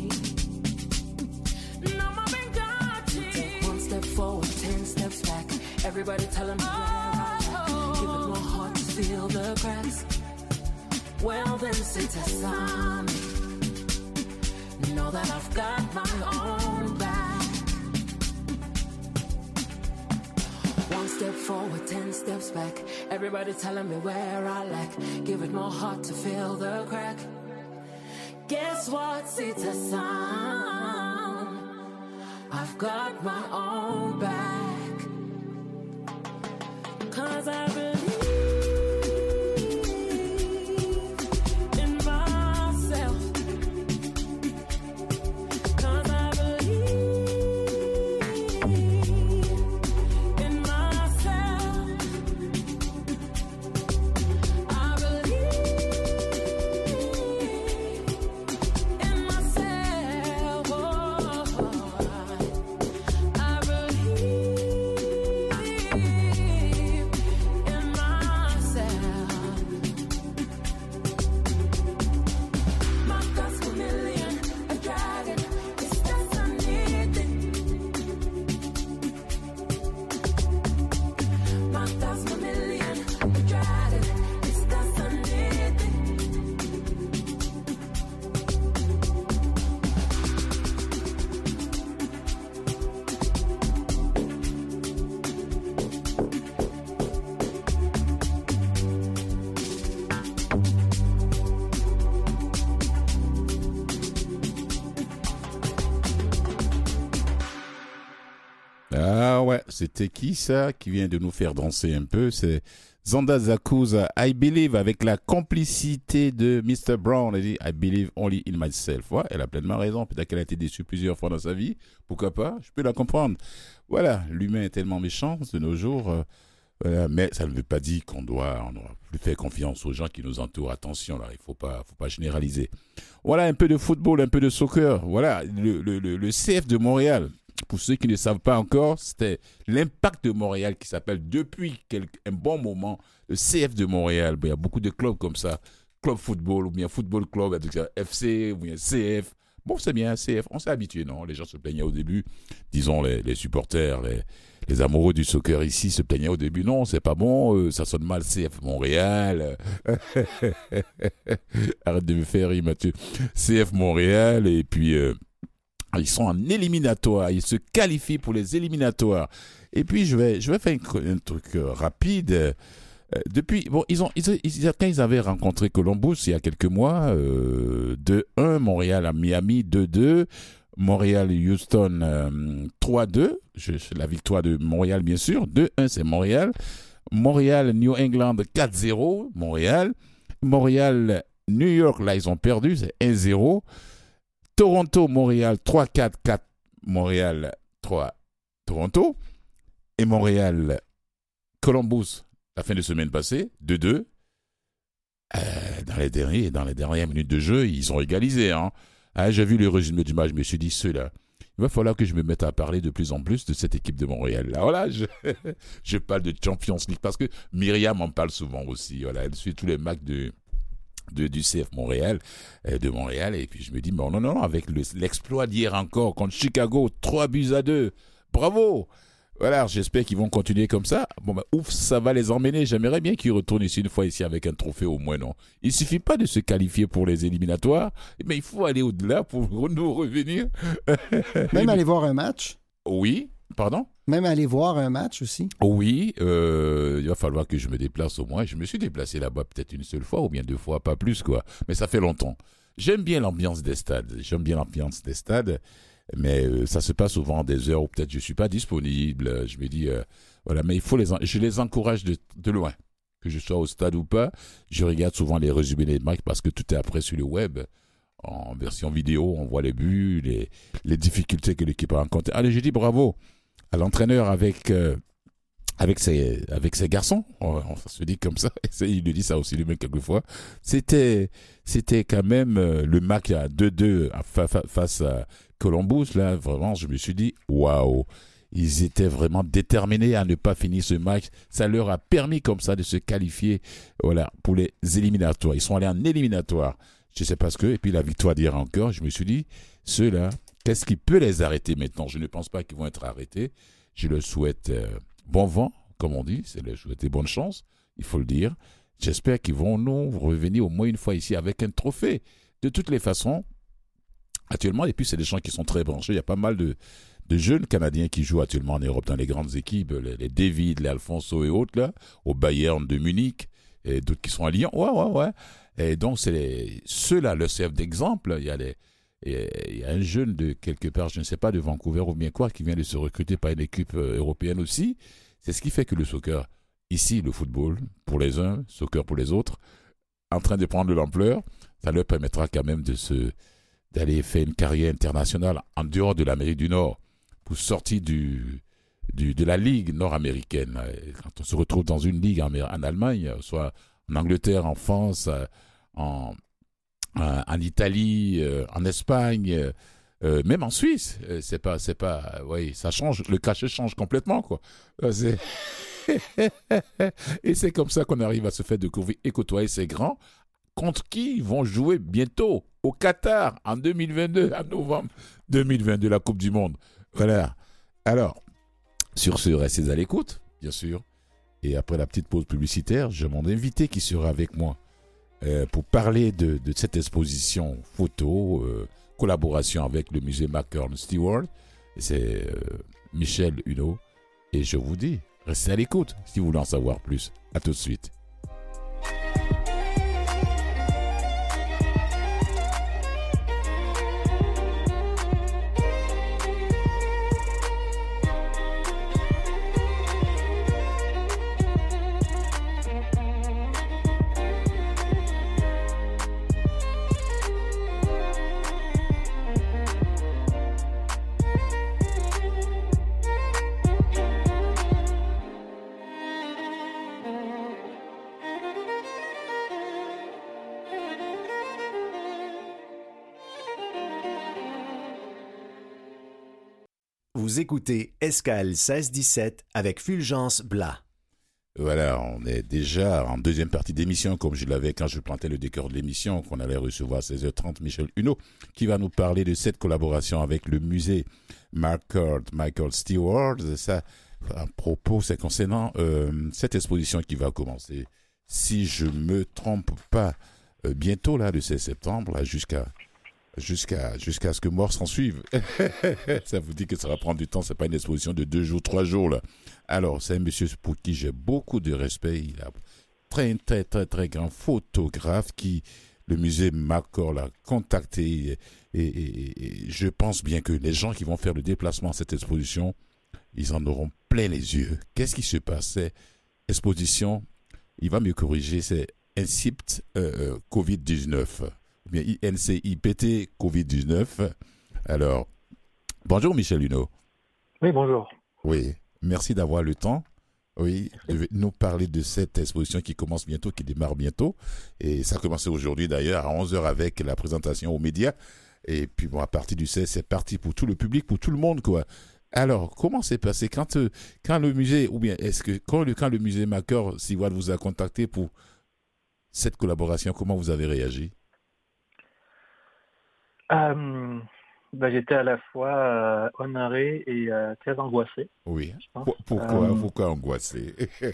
S4: Forward, ten steps back. Everybody tell them where I like. Give it more heart to feel the cracks. Well then sit aside. Know that I've got my own back. One step forward, ten steps back. Everybody telling me where I lack. Give it more heart to feel the crack. Guess what? Sit aside. I've got my own back. Cause I believe in myself. Cause I believe in myself. I believe in myself. Oh.
S1: Ah ouais, c'était qui ça qui vient de nous faire danser un peu? C'est Zonda Zakuza, I Believe, avec la complicité de mister Brown. Elle dit I believe only in myself. Ouais, elle a pleinement raison. Peut-être qu'elle a été déçue plusieurs fois dans sa vie. Pourquoi pas? Je peux la comprendre. Voilà, l'humain est tellement méchant de nos jours. Euh, voilà, mais ça ne veut pas dire qu'on doit, on doit plus faire confiance aux gens qui nous entourent. Attention, là, il faut pas, faut pas généraliser. Voilà, un peu de football, un peu de soccer. Voilà, le, le, le, le C F de Montréal. Pour ceux qui ne savent pas encore, c'était l'Impact de Montréal qui s'appelle depuis quelque, un bon moment le C F de Montréal. Bon, il y a beaucoup de clubs comme ça, club football ou bien football club, F C ou bien C F. Bon, c'est bien, C F, on s'est habitué, non? Les gens se plaignaient au début, disons les, les supporters, les, les amoureux du soccer ici se plaignaient au début. Non, c'est pas bon, euh, ça sonne mal, C F Montréal. Arrête de me faire rire, Mathieu. C F Montréal, et puis... Euh, ils sont en éliminatoire, ils se qualifient pour les éliminatoires. Et puis je vais, je vais faire un, un truc euh, rapide. Euh, depuis, bon, ils ont, ils, ils, quand ils avaient rencontré Columbus il y a quelques mois, euh, deux un, Montréal à Miami deux deux, Montréal Houston euh, trois deux, je, la victoire de Montréal bien sûr, deux un c'est Montréal, Montréal New England quatre zéro, Montréal, Montréal New York là ils ont perdu, c'est un zéro. Toronto, Montréal, trois quatre quatre, Montréal, trois, Toronto. Et Montréal, Columbus, la fin de semaine passée, deux deux. Euh, dans, les derniers, dans les dernières minutes de jeu, ils ont égalisé. Hein. Ah, j'ai vu le résumé du match, je me suis dit, ceux-là, il va falloir que je me mette à parler de plus en plus de cette équipe de Montréal. Là, voilà, je, je parle de Champions League parce que Myriam en parle souvent aussi. Voilà, elle suit tous les matchs de... De, du C F Montréal, euh, de Montréal, et puis je me dis, bon, non, non, non, avec le, l'exploit d'hier encore contre Chicago, trois buts à deux, bravo! Voilà, j'espère qu'ils vont continuer comme ça. Bon, bah, ouf, ça va les emmener. J'aimerais bien qu'ils retournent ici une fois ici avec un trophée au moins, non? Il suffit pas de se qualifier pour les éliminatoires, mais il faut aller au-delà pour nous revenir.
S2: Même aller voir un match?
S1: Oui, pardon?
S2: Même aller voir un match aussi?
S1: Oui, euh, il va falloir que je me déplace au moins. Je me suis déplacé là-bas peut-être une seule fois ou bien deux fois, pas plus quoi. Mais ça fait longtemps. J'aime bien l'ambiance des stades. J'aime bien l'ambiance des stades, mais euh, ça se passe souvent des heures où peut-être je suis pas disponible. Je me dis, euh, voilà, mais il faut les, en... je les encourage de, de loin. Que je sois au stade ou pas, je regarde souvent les résumés des matchs parce que tout est après sur le web. en version vidéo, on voit les buts, les, les difficultés que l'équipe a rencontrées. Allez, je dis bravo à l'entraîneur avec, euh, avec, ses, avec ses garçons. On, on se dit comme ça. Il lui dit ça aussi lui-même quelquefois. C'était, c'était quand même euh, le match à deux deux fa- fa- face à Columbus. Là, vraiment, je me suis dit, waouh! Ils étaient vraiment déterminés à ne pas finir ce match. Ça leur a permis comme ça de se qualifier, voilà, pour les éliminatoires. Ils sont allés en éliminatoire. Je sais pas ce que. Et puis la victoire d'hier encore, je me suis dit, ceux-là, qu'est-ce qui peut les arrêter maintenant? Je ne pense pas qu'ils vont être arrêtés. Je leur souhaite euh, bon vent, comme on dit. C'est leur souhaiter bonne chance, il faut le dire. J'espère qu'ils vont nous revenir au moins une fois ici avec un trophée. De toutes les façons, actuellement, et puis c'est des gens qui sont très branchés. Il y a pas mal de, de jeunes Canadiens qui jouent actuellement en Europe dans les grandes équipes, les, les David, les Alfonso et autres, là, au Bayern de Munich, et d'autres qui sont à Lyon. Ouais, ouais, ouais. Et donc, c'est les, ceux-là leur servent d'exemple. Il y a les, il y a un jeune de quelque part, je ne sais pas, de Vancouver ou bien quoi, qui vient de se recruter par une équipe européenne aussi. C'est ce qui fait que le soccer, ici, le football, pour les uns, soccer pour les autres, en train de prendre de l'ampleur, ça leur permettra quand même de se, d'aller faire une carrière internationale en dehors de l'Amérique du Nord, pour sortir du, du, de la Ligue nord-américaine. Quand on se retrouve dans une ligue en, en Allemagne, soit en Angleterre, en France, en, en, en Italie, en Espagne, euh, même en Suisse, c'est pas, c'est pas, oui, ça change, le cachet change complètement, quoi. C'est et c'est comme ça qu'on arrive à se faire découvrir et côtoyer ces grands contre qui ils vont jouer bientôt au Qatar en deux mille vingt-deux, en novembre deux mille vingt-deux, la Coupe du Monde. Voilà. Alors, sur ce, restez à l'écoute, bien sûr. Et après la petite pause publicitaire, j'ai mon invité qui sera avec moi euh, pour parler de, de cette exposition photo, euh, collaboration avec le musée McCurtain Stewart. C'est euh, Michel Huneau. Et je vous dis, restez à l'écoute si vous voulez en savoir plus. À tout de suite.
S5: Vous écoutez Escale seize dix-sept avec Fulgence Blas.
S1: Voilà, on est déjà en deuxième partie d'émission, comme je l'avais quand je plantais le décor de l'émission, qu'on allait recevoir à seize heures trente, Michel Huneau, qui va nous parler de cette collaboration avec le musée McCurtain Michael Stewart. Ça, à propos, c'est concernant euh, cette exposition qui va commencer, si je me trompe pas, euh, bientôt, là, le seize septembre, là, jusqu'à Jusqu'à, jusqu'à ce que mort s'en suive. Ça vous dit que ça va prendre du temps, c'est pas une exposition de deux jours, trois jours, là. Alors, c'est un monsieur pour qui j'ai beaucoup de respect. Il a très, très, très, très grand photographe qui, le musée McCurtain l'a contacté et, et, et, et je pense bien que les gens qui vont faire le déplacement à cette exposition, ils en auront plein les yeux. Qu'est-ce qui se passe? C'est exposition, il va me corriger, c'est I C I P T euh, covid dix-neuf. Bien, I N C I P T covid dix-neuf. Alors, bonjour Michel Huneau.
S6: Oui, bonjour.
S1: Oui, merci d'avoir le temps. Oui, de nous parler de cette exposition qui commence bientôt, qui démarre bientôt. Et ça a commencé aujourd'hui d'ailleurs à onze heures avec la présentation aux médias. Et puis bon, à partir du seize, c'est parti pour tout le public, pour tout le monde, quoi. Alors, comment c'est passé quand, euh, quand le musée, ou bien est-ce que quand le, quand le musée McCurtain Stewart vous a contacté pour cette collaboration, comment vous avez réagi?
S6: Euh, ben, j'étais à la fois euh, honoré et euh, très angoissé.
S1: Oui. Pourquoi, euh, pourquoi angoissé?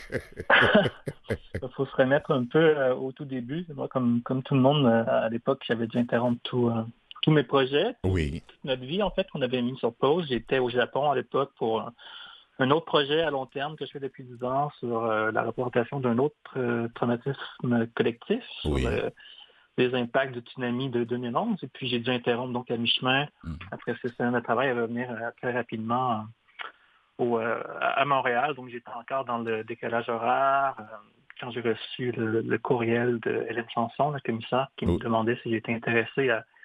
S6: Il faut se remettre un peu euh, au tout début. Moi, comme, comme tout le monde, euh, à l'époque, j'avais dû interrompre tout, euh, tous mes projets.
S1: Oui.
S6: Toute notre vie, en fait, on avait mis sur pause. J'étais au Japon à l'époque pour un, un autre projet à long terme que je fais depuis dix ans sur euh, la représentation d'un autre euh, traumatisme collectif. Sur,
S1: oui.
S6: euh, les impacts du tsunami de deux mille onze. Et puis, j'ai dû interrompre donc à mi-chemin, mmh. après ces semaines de travail, à revenir euh, très rapidement euh, au, euh, à Montréal. Donc, j'étais encore dans le décalage horaire. Euh, quand j'ai reçu le, le courriel de Hélène Sanson, la commissaire, qui oh. me demandait si j'étais intéressé à,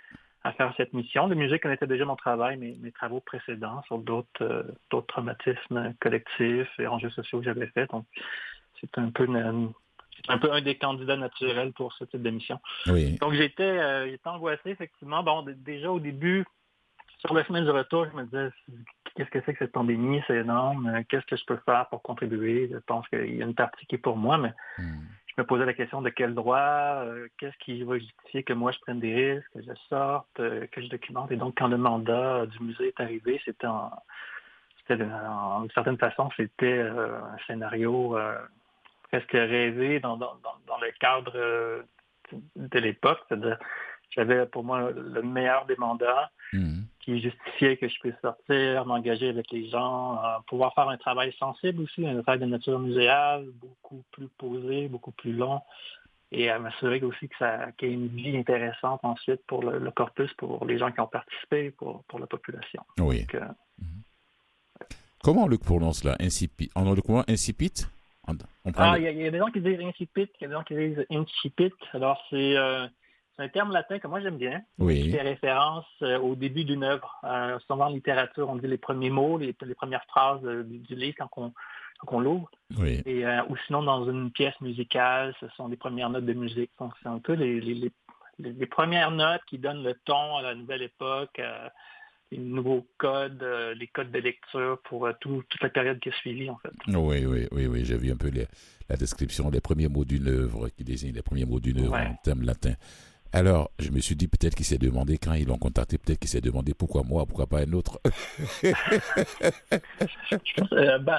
S6: à faire cette mission. La musique connaissait déjà mon travail, mes, mes travaux précédents sur d'autres, euh, d'autres traumatismes collectifs et enjeux sociaux que j'avais fait. Donc, c'est un peu, une, c'est un peu un des candidats naturels pour ce type de mission.
S1: Oui.
S6: Donc, j'étais, euh, j'étais angoissé, effectivement. Bon, d- déjà au début, sur la semaine du retour, je me disais, qu'est-ce que c'est que cette pandémie? C'est énorme. Qu'est-ce que je peux faire pour contribuer? Je pense qu'il y a une partie qui est pour moi, mais
S1: Mm.
S6: je me posais la question de quel droit, euh, qu'est-ce qui va justifier que moi je prenne des risques, que je sorte, euh, que je documente. Et donc, quand le mandat du musée est arrivé, c'était en, c'était de- en une certaine façon, c'était euh, un scénario euh, presque rêvé dans, dans, dans, dans le cadre euh, de l'époque. C'est-à-dire, j'avais pour moi le meilleur des mandats
S1: Mm.
S6: qui justifiait que je puisse sortir, m'engager avec les gens, euh, pouvoir faire un travail sensible aussi, un travail de nature muséale, beaucoup plus posé, beaucoup plus long, et à m'assurer aussi que ça, qu'il y ait une vie intéressante ensuite pour le, le corpus, pour les gens qui ont participé, pour, pour la population.
S1: Oui.
S6: Donc, euh,
S1: Comment on le prononce là? Incipit. On le comment? Incipit? On, on prend
S6: ah,
S1: le-
S6: il y, a- il y a des gens qui disent incipit, il y a des gens qui disent incipit. Alors, c'est, euh, c'est un terme latin que moi j'aime bien, qui
S1: Oui.
S6: fait référence euh, au début d'une œuvre. Euh, souvent en littérature, on dit les premiers mots, les, les premières phrases euh, du, du livre quand on, quand on l'ouvre.
S1: Oui.
S6: Et, euh, ou sinon, dans une pièce musicale, ce sont des premières notes de musique. Donc, c'est un peu les, les, les, les- les premières notes qui donnent le ton à la nouvelle époque, euh, les nouveaux codes, euh, les codes de lecture pour euh, tout- toute la période qui a suivi, en fait.
S1: Oui, oui, oui, oui. J'ai vu un peu les- la description des premiers mots d'une œuvre qui désigne les premiers mots d'une œuvre
S6: Ouais.
S1: en termes latins. Alors, je me suis dit peut-être qu'il s'est demandé, quand ils l'ont contacté, peut-être qu'il s'est demandé pourquoi moi, pourquoi pas un autre.
S6: Je pense, euh, ben,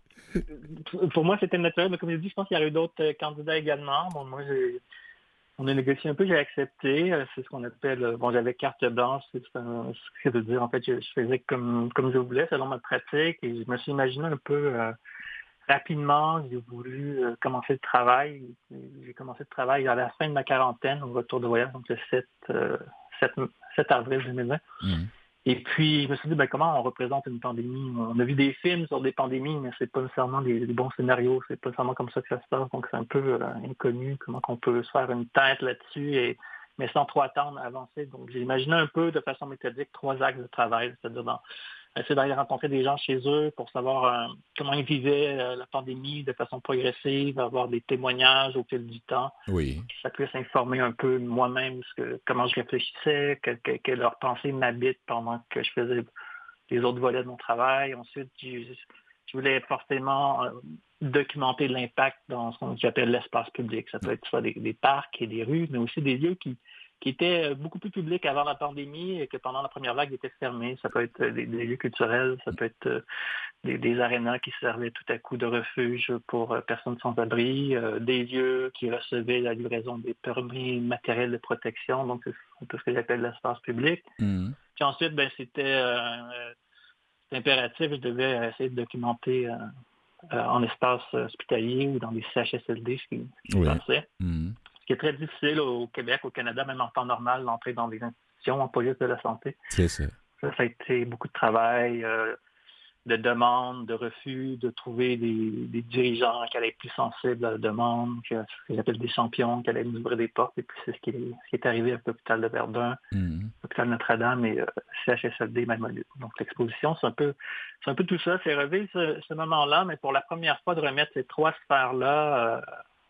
S6: pour moi, c'était naturel, mais comme je dis, je pense qu'il y a eu d'autres euh, candidats également. Bon, moi, j'ai, on a négocié un peu, j'ai accepté. Euh, C'est ce qu'on appelle, euh, bon, j'avais carte blanche, c'est un- ce que ça veut dire. En fait, je, je faisais comme, comme je voulais, selon ma pratique, et je me suis imaginé un peu euh, rapidement, j'ai voulu euh, commencer le travail. J'ai commencé le travail à la fin de ma quarantaine, au retour de voyage, donc le sept, euh, sept, sept avril deux mille vingt.
S1: Mhm.
S6: Et puis, je me suis dit, ben, comment on représente une pandémie? On a vu des films sur des pandémies, mais c'est pas nécessairement des, des bons scénarios. C'est pas nécessairement comme ça que ça se passe. Donc, c'est un peu euh, inconnu comment on peut se faire une tête là-dessus, et, mais sans trop attendre à avancer. Donc, j'ai imaginé un peu de façon méthodique trois axes de travail, c'est-à-dire dans, essayer d'aller rencontrer des gens chez eux pour savoir euh, comment ils vivaient euh, la pandémie de façon progressive, avoir des témoignages au fil du temps.
S1: Oui.
S6: Ça puisse informer un peu moi-même ce que, comment je réfléchissais, que, que, que leurs pensées m'habitent pendant que je faisais les autres volets de mon travail. Ensuite, je, je voulais forcément euh, documenter l'impact dans ce qu'on j'appelle l'espace public. Ça peut être soit des, des parcs et des rues, mais aussi des lieux qui, qui étaient beaucoup plus publics avant la pandémie et que pendant la première vague étaient fermés. Ça peut être des, des lieux culturels, ça peut être euh, des, des arénas qui servaient tout à coup de refuge pour euh, personnes sans abri, euh, des lieux qui recevaient la livraison des permis matériels de protection, donc c'est un peu ce que j'appelle l'espace public.
S1: Mhm.
S6: Puis ensuite, ben, c'était, euh, euh, c'était impératif, je devais essayer de documenter euh, euh, en espace hospitalier ou dans des C H S L D ce qui, ce qui
S1: Oui.
S6: se passait.
S1: Mhm.
S6: Ce qui est très difficile au Québec, au Canada, même en temps normal, d'entrer dans des institutions en police de la santé.
S1: C'est ça.
S6: Ça, ça a été beaucoup de travail, euh, de demandes, de refus, de trouver des, des dirigeants qui allaient être plus sensibles à la demande, que, ce que j'appelle des champions, qui allaient nous ouvrir des portes. Et puis c'est ce qui est, ce qui est arrivé avec l'hôpital de Verdun,
S1: Mhm.
S6: l'hôpital Notre-Dame et euh, C H S L D Malmolive. Donc l'exposition, c'est un peu, c'est un peu tout ça. C'est revivre ce, ce moment-là, mais pour la première fois de remettre ces trois sphères-là euh,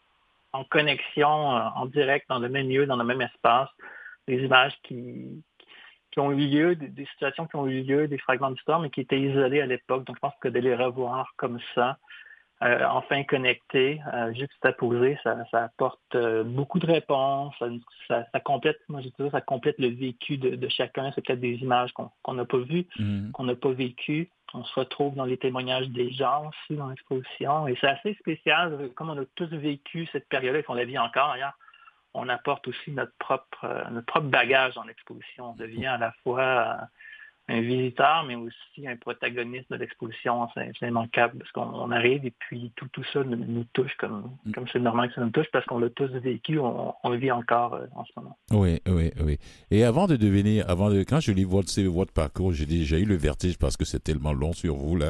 S6: en connexion, euh, en direct, dans le même lieu, dans le même espace, des images qui, qui ont eu lieu, des, des situations qui ont eu lieu, des fragments d'histoire, mais qui étaient isolés à l'époque. Donc, je pense que de les revoir comme ça, euh, enfin connectés, euh, juxtaposés, ça, ça apporte euh, beaucoup de réponses, ça, ça, ça complète, moi j'ai dit ça, ça complète le vécu de, de chacun. C'est peut-être des images qu'on qu'on n'a pas vues,
S1: Mhm.
S6: qu'on n'a pas vécues. On se retrouve dans les témoignages des gens aussi dans l'exposition. Et c'est assez spécial, comme on a tous vécu cette période-là et qu'on la vit encore ailleurs. On apporte aussi notre propre, euh, notre propre bagage dans l'exposition. On devient à la fois un visiteur, mais aussi un protagoniste de l'exposition. C'est, c'est immanquable parce qu'on on arrive et puis tout, tout ça nous, nous touche comme, comme c'est normal que ça nous touche parce qu'on l'a tous vécu, on, on le vit encore euh, en ce moment.
S1: Oui, oui, oui. Et avant de devenir, avant de, quand je lis votre, votre parcours, j'ai déjà eu le vertige parce que c'est tellement long sur vous, là.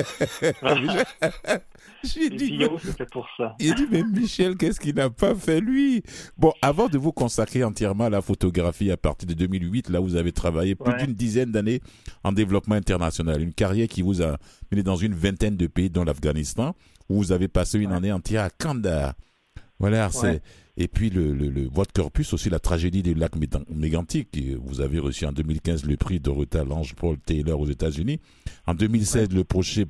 S1: J'ai dit,
S6: mais, c'était pour ça.
S1: Il dit, mais Michel, qu'est-ce qu'il n'a pas fait, lui? Bon, avant de vous consacrer entièrement à la photographie à partir de deux mille huit, là, vous avez travaillé plus ouais. d'une dizaine d'années en développement international. Une carrière qui vous a mené dans une vingtaine de pays, dont l'Afghanistan, où vous avez passé une ouais. année entière à Kandahar. Voilà, c'est... Ouais. Et puis, le, le, le, votre corpus, aussi la tragédie du lac Mégantic. Vous avez reçu en deux mille quinze le prix Dorota Lange Paul Taylor aux États-Unis. En deux mille seize, ouais. le projet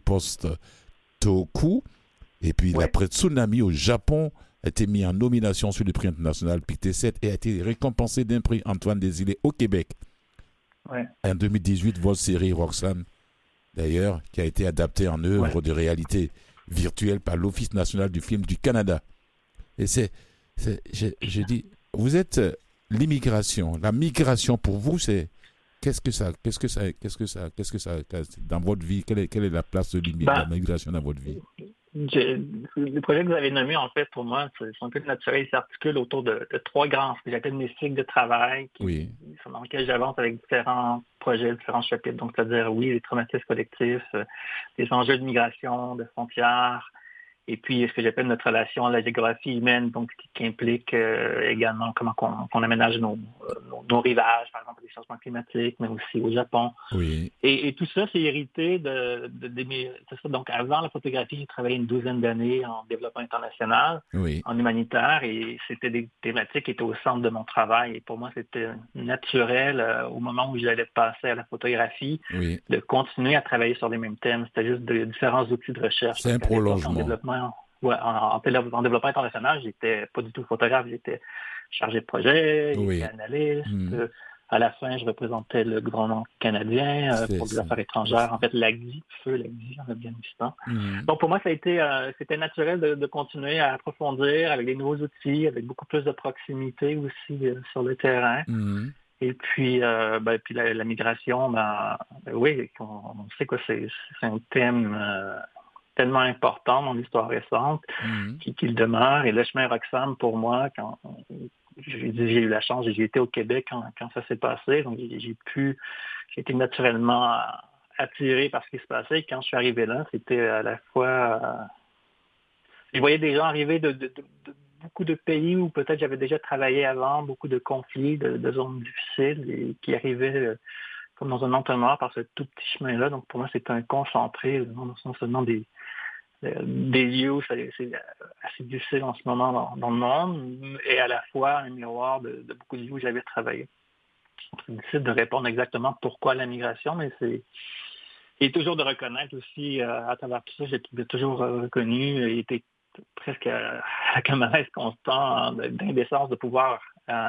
S1: Post-Toku. Et puis, ouais. l'après Tsunami au Japon a été mis en nomination sur le prix international P I C T sept et a été récompensé d'un prix Antoine Desilets au Québec.
S6: Ouais.
S1: En deux mille dix-huit, votre série Roxane, d'ailleurs, qui a été adaptée en œuvre ouais. de réalité virtuelle par l'Office national du film du Canada. Et c'est, c'est j'ai, j'ai dit, vous êtes euh, l'immigration, la migration pour vous, c'est qu'est-ce que ça, qu'est-ce que ça, qu'est-ce que ça, qu'est-ce que ça, dans votre vie, quelle est, quelle est la place de l'immigration, bah, migration dans votre vie?
S6: J'ai, le projet que vous avez nommé, en fait, pour moi, c'est, c'est un peu naturel. Il s'articule autour de, de trois grands, ce que j'appelle mes cycles de travail, qui,
S1: oui.
S6: dans lesquels j'avance avec différents projets, différents chapitres. Donc, c'est-à-dire, oui, les traumatismes collectifs, euh, les enjeux de migration, de frontières, et puis ce que j'appelle notre relation à la géographie humaine, donc qui, qui implique euh, également comment qu'on, qu'on aménage nos, nos, nos rivages, par exemple, les changements climatiques, mais aussi au Japon.
S1: Oui.
S6: Et, et tout ça, c'est hérité de, de, de, de c'est ça. Donc, avant la photographie, j'ai travaillé une douzaine d'années en développement international,
S1: oui.
S6: en humanitaire, et c'était des thématiques qui étaient au centre de mon travail. Et pour moi, c'était naturel, euh, au moment où j'allais passer à la photographie,
S1: oui.
S6: de continuer à travailler sur les mêmes thèmes. C'était juste de, différents outils de recherche.
S1: C'est un prolongement.
S6: Ouais, en, en, en développement international, j'étais pas du tout photographe, j'étais chargé de projet,
S1: oui.
S6: j'étais analyste.
S1: Mmh.
S6: Euh, à la fin, je représentais le gouvernement canadien euh, pour les affaires étrangères. En fait, l'A G D I, feu l'A G D I en Afghanistan.
S1: Mmh.
S6: Donc, pour moi, ça a été, euh, c'était naturel de, de continuer à approfondir avec des nouveaux outils, avec beaucoup plus de proximité aussi euh, sur le terrain.
S1: Mmh.
S6: Et puis, euh, ben, puis la, la migration, ben, ben oui, on, on sait que c'est, c'est un thème euh, tellement important dans l'histoire récente,
S1: mmh.
S6: qui, qui le demeure. Et le chemin Roxane, pour moi, quand j'ai, j'ai eu la chance, j'ai été au Québec quand, quand ça s'est passé, donc j'ai, j'ai pu, j'ai été naturellement attiré par ce qui se passait. Et quand je suis arrivé là, c'était à la fois... Euh, je voyais des gens arriver de, de, de, de beaucoup de pays où peut-être j'avais déjà travaillé avant, beaucoup de conflits, de, de zones difficiles, et qui arrivaient... Euh, comme dans un entonnoir par ce tout petit chemin-là. Donc, pour moi, c'est un concentré, non, non seulement des, des lieux où c'est, c'est assez difficile en ce moment dans, dans le monde, et à la fois un miroir de, de beaucoup de lieux où j'avais travaillé. C'est difficile de répondre exactement pourquoi la migration, mais c'est et toujours de reconnaître aussi, euh, à travers tout ça, j'ai, j'ai toujours reconnu et été presque euh, avec un malaise constant d'indécence de pouvoir euh,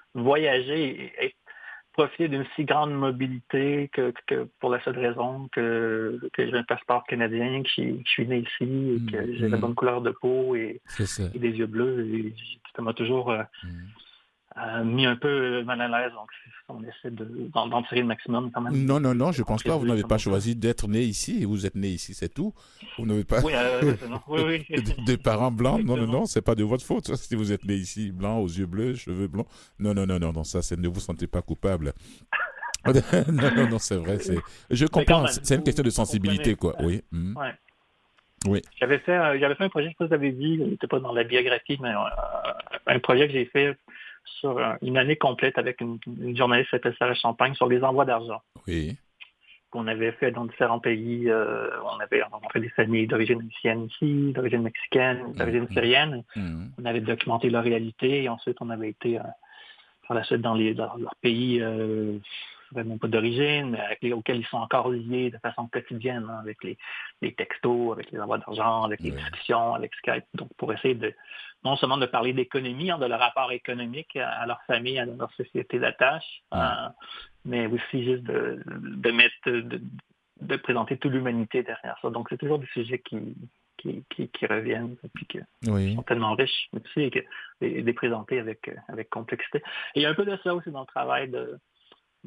S6: voyager et être profiter d'une si grande mobilité que, que pour la seule raison que, que j'ai un passeport canadien, que, que je suis né ici, et que mmh, j'ai mmh. la bonne couleur de peau et, et des yeux bleus. Et ça m'a toujours euh, mmh. euh, mis un peu mal à l'aise. Donc, on essaie de, d'en, d'en tirer le maximum quand même.
S1: Non, non, non, je ne pense pas. Vous n'avez pas choisi d'être né ici. Vous êtes né ici, c'est tout. Vous n'avez pas
S6: oui, euh, non. oui, oui.
S1: des parents blancs. Non, non, non, ce n'est pas de votre faute. Si vous êtes né ici, blanc, aux yeux bleus, cheveux blonds. Non, non, non, non, non, ça, c'est, ne vous sentez pas coupable. non, non, non, c'est vrai. C'est... Je comprends. Même, c'est une question de sensibilité, quoi. Oui. Mmh.
S6: Ouais.
S1: Oui.
S6: J'avais fait, euh, j'avais fait un projet, je ne sais pas si vous avez dit, il n'était pas dans la biographie, mais euh, un projet que j'ai fait sur une année complète avec une, une journaliste qui s'appelle Sarah Champagne sur les envois d'argent.
S1: Oui.
S6: Qu'on avait fait dans différents pays. Euh, on avait rencontré des familles d'origine haïtienne ici, d'origine mexicaine, d'origine mmh. syrienne. Mmh. On avait documenté leur réalité et ensuite on avait été euh, par la suite dans, les, dans leur pays, euh, vraiment pas d'origine, mais avec les, auxquels ils sont encore liés de façon quotidienne, hein, avec les, les textos, avec les envois d'argent, avec les oui. discussions, avec Skype. Donc, pour essayer de non seulement de parler d'économie, hein, de leur rapport économique à, à leur famille, à leur société d'attache, oui. euh, mais aussi juste de, de mettre, de, de présenter toute l'humanité derrière ça. Donc, c'est toujours des sujets qui, qui, qui, qui reviennent et puis qui oui. sont tellement riches, mais aussi que les, les présenter avec, avec complexité. Et il y a un peu de ça aussi dans le travail de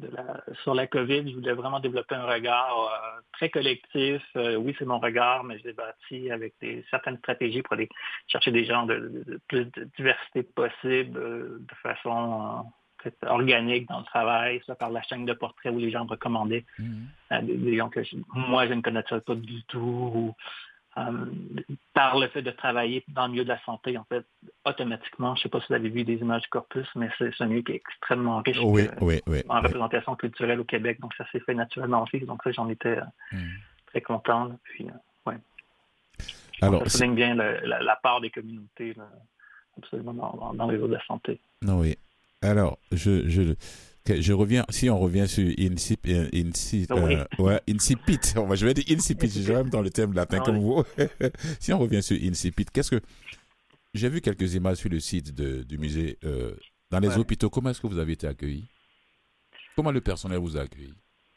S6: de la, sur la COVID, je voulais vraiment développer un regard euh, très collectif. Euh, oui, c'est mon regard, mais je l'ai bâti avec des, certaines stratégies pour aller chercher des gens de, de, de plus de diversité possible, euh, de façon euh, organique dans le travail, soit par la chaîne de portraits où les gens me recommandaient mmh. euh, des, des gens que je, moi, je ne connaissais pas du tout, ou euh, par le fait de travailler dans le milieu de la santé, en fait, automatiquement, je ne sais pas si vous avez vu des images du corpus, mais c'est, c'est un milieu qui est extrêmement riche
S1: oui,
S6: que,
S1: oui, oui,
S6: en
S1: oui.
S6: représentation culturelle au Québec, donc ça s'est fait naturellement aussi, donc ça, j'en étais euh, mmh. très content. Puis, euh, ouais. Alors, ça souligne bien le, la, la part des communautés, là, absolument, dans, dans, dans les réseaux de la santé.
S1: Oui. Alors, je... je... Je reviens, si on revient sur incipit, incipit,
S6: oui.
S1: euh, ouais, incipit, je vais dire incipit, je même dans le thème latin ah, comme oui. vous. Si on revient sur incipit, qu'est-ce que... J'ai vu quelques images sur le site de, du musée. Euh, dans les ouais. hôpitaux, comment est-ce que vous avez été accueillis? Comment le personnel vous a accueillis?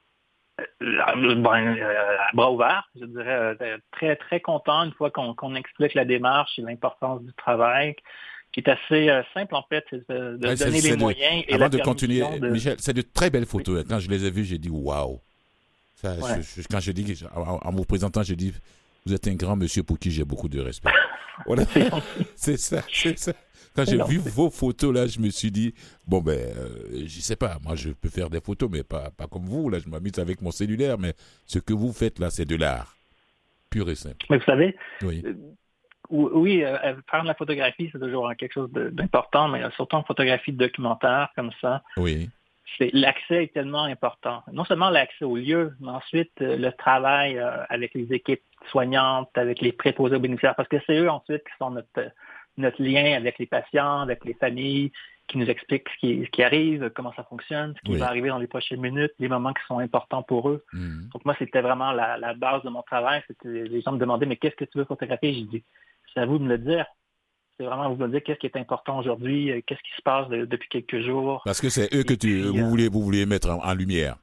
S6: Euh, ben, euh, à bras ouverts, je dirais, euh, très, très content une fois qu'on, qu'on explique la démarche et l'importance du travail, qui est assez euh, simple, en fait, c'est de, de ouais, donner c'est, les c'est moyens.
S1: De,
S6: et
S1: avant
S6: la
S1: de continuer,
S6: de...
S1: Michel, c'est de très belles photos. Oui. Quand je les ai vues, j'ai dit « Waouh !» ouais. Quand je dis, en, en vous présentant, je dis « Vous êtes un grand monsieur pour qui j'ai beaucoup de respect. » Voilà. C'est ça, c'est ça. Quand j'ai non, vu c'est... vos photos, là, je me suis dit « Bon, ben, euh, je sais pas, moi, je peux faire des photos, mais pas, pas comme vous. Là, je m'amuse avec mon cellulaire, mais ce que vous faites, là, c'est de l'art. Pur et simple. »
S6: Mais vous savez...
S1: Oui.
S6: Euh... Oui, euh, faire de la photographie, c'est toujours quelque chose de, d'important, mais surtout en photographie documentaire comme ça.
S1: Oui.
S6: C'est, l'accès est tellement important. Non seulement l'accès au lieu, mais ensuite euh, le travail euh, avec les équipes soignantes, avec les préposés aux bénéficiaires, parce que c'est eux ensuite qui sont notre, notre lien avec les patients, avec les familles, qui nous expliquent ce qui, ce qui arrive, comment ça fonctionne, ce qui oui. va arriver dans les prochaines minutes, les moments qui sont importants pour eux. Mmh. Donc moi, c'était vraiment la, la base de mon travail. C'était, les gens me demandaient, mais qu'est-ce que tu veux photographier? J'ai dit, c'est à vous de me le dire. C'est vraiment à vous de me dire qu'est-ce qui est important aujourd'hui, qu'est-ce qui se passe de, depuis quelques jours.
S1: Parce que c'est eux que tu, puis, vous, euh, voulez, vous voulez mettre en, en lumière.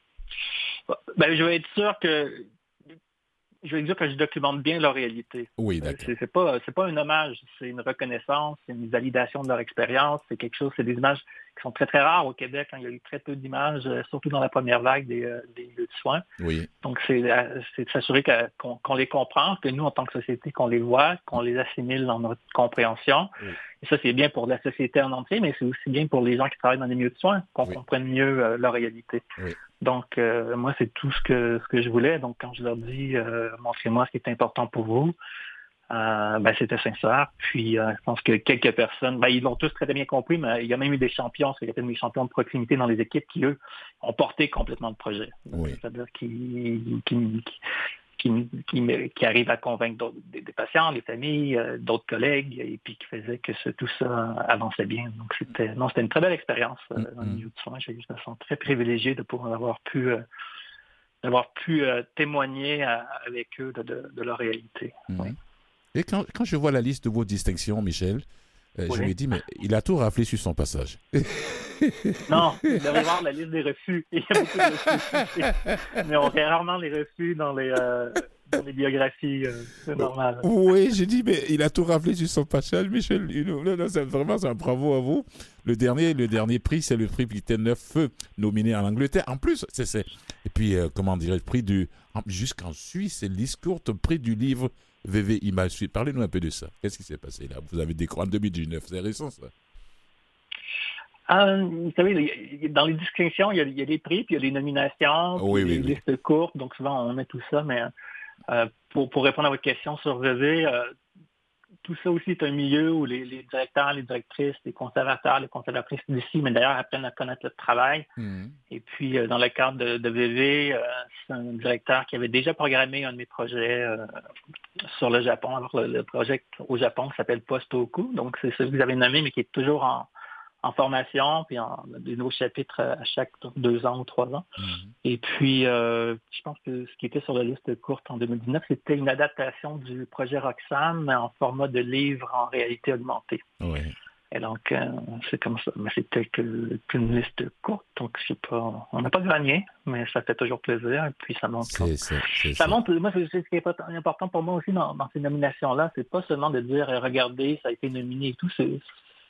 S6: Ben, je vais être sûr que je vais dire que je documente bien leur réalité.
S1: Oui, d'accord.
S6: C'est, c'est pas, c'est pas un hommage, c'est une reconnaissance, c'est une validation de leur expérience, c'est quelque chose, c'est des images qui sont très, très rares au Québec. Hein. Il y a eu très peu d'images, surtout dans la première vague des, des lieux de soins.
S1: Oui.
S6: Donc, c'est, c'est de s'assurer que, qu'on, qu'on les comprend, que nous, en tant que société, qu'on les voit, qu'on les assimile dans notre compréhension. Oui. Et ça, c'est bien pour la société en entier, mais c'est aussi bien pour les gens qui travaillent dans les milieux de soins, qu'on oui. comprenne mieux euh, leur réalité. Oui. Donc, euh, moi, c'est tout ce que ce que je voulais. Donc, quand je leur dis euh, « montrez-moi ce qui est important pour vous euh, », ben, c'était sincère. Puis, euh, je pense que quelques personnes, ben, ils l'ont tous très bien compris, mais il y a même eu des champions, ce qu'on appelle des champions de proximité dans les équipes qui, eux, ont porté complètement le projet.
S1: Oui.
S6: C'est-à-dire qui, qui, qui, qui, qui arrivent à convaincre d'autres, des, des patients, les familles, euh, d'autres collègues, et puis qui faisaient que ce, tout ça avançait bien. Donc, c'était, non, c'était une très belle expérience euh, mm-hmm. dans le milieu de soins. Je, je me sens très privilégié de pouvoir avoir pu, euh, d'avoir pu euh, témoigner à, avec eux de, de, de leur réalité. Mm-hmm. Oui.
S1: Et quand, quand je vois la liste de vos distinctions, Michel, euh, oui. je me dis, mais il a tout raflé sur son passage.
S6: Non, il devrait voir la liste des refus. Il y a beaucoup de refus. Mais on fait rarement les refus dans les, euh, dans les biographies. Euh, c'est normal.
S1: Oui, j'ai dit, mais il a tout raflé sur son passage, Michel. Non, non, c'est vraiment c'est un bravo à vous. Le dernier, le dernier prix, c'est le prix Pictet neuf Feu, nominé en Angleterre. En plus, c'est, c'est... Et puis, euh, comment dirais-je, le prix du... Jusqu'en Suisse, c'est liste courte, prix du livre V V Image Suite. Parlez-nous un peu de ça. Qu'est-ce qui s'est passé là? Vous avez décroché en deux mille dix-neuf, c'est récent ça?
S6: Euh, vous savez, dans les distinctions, il y a, il y a des prix, puis il y a des nominations, puis
S1: oui,
S6: des
S1: oui,
S6: listes
S1: oui.
S6: courtes, donc souvent on met tout ça, mais euh, pour, pour répondre à votre question sur V V, euh, tout ça aussi est un milieu où les, les directeurs, les directrices, les conservateurs, les conservatrices d'ici, mais d'ailleurs apprennent à connaître le travail. Mmh. Et puis, euh, dans le cadre de, de V V, euh, c'est un directeur qui avait déjà programmé un de mes projets euh, sur le Japon. Alors, le, le projet au Japon s'appelle Post-Toku, donc c'est celui que vous avez nommé, mais qui est toujours en, en formation, puis en des nouveaux chapitres à chaque deux ans ou trois ans. Mmh. Et puis, euh, je pense que ce qui était sur la liste courte en deux mille dix-neuf, c'était une adaptation du projet Roxane, mais en format de livre en réalité augmentée.
S1: Oui.
S6: Et donc, euh, c'est comme ça. Mais c'était que, qu'une liste courte, donc je sais pas, on n'a pas gagné, mais ça fait toujours plaisir. Et puis ça montre.
S1: C'est, c'est, c'est,
S6: ça montre. Moi, c'est, c'est ce qui est important pour moi aussi dans, dans ces nominations-là, c'est pas seulement de dire regardez, ça a été nominé et tout. C'est,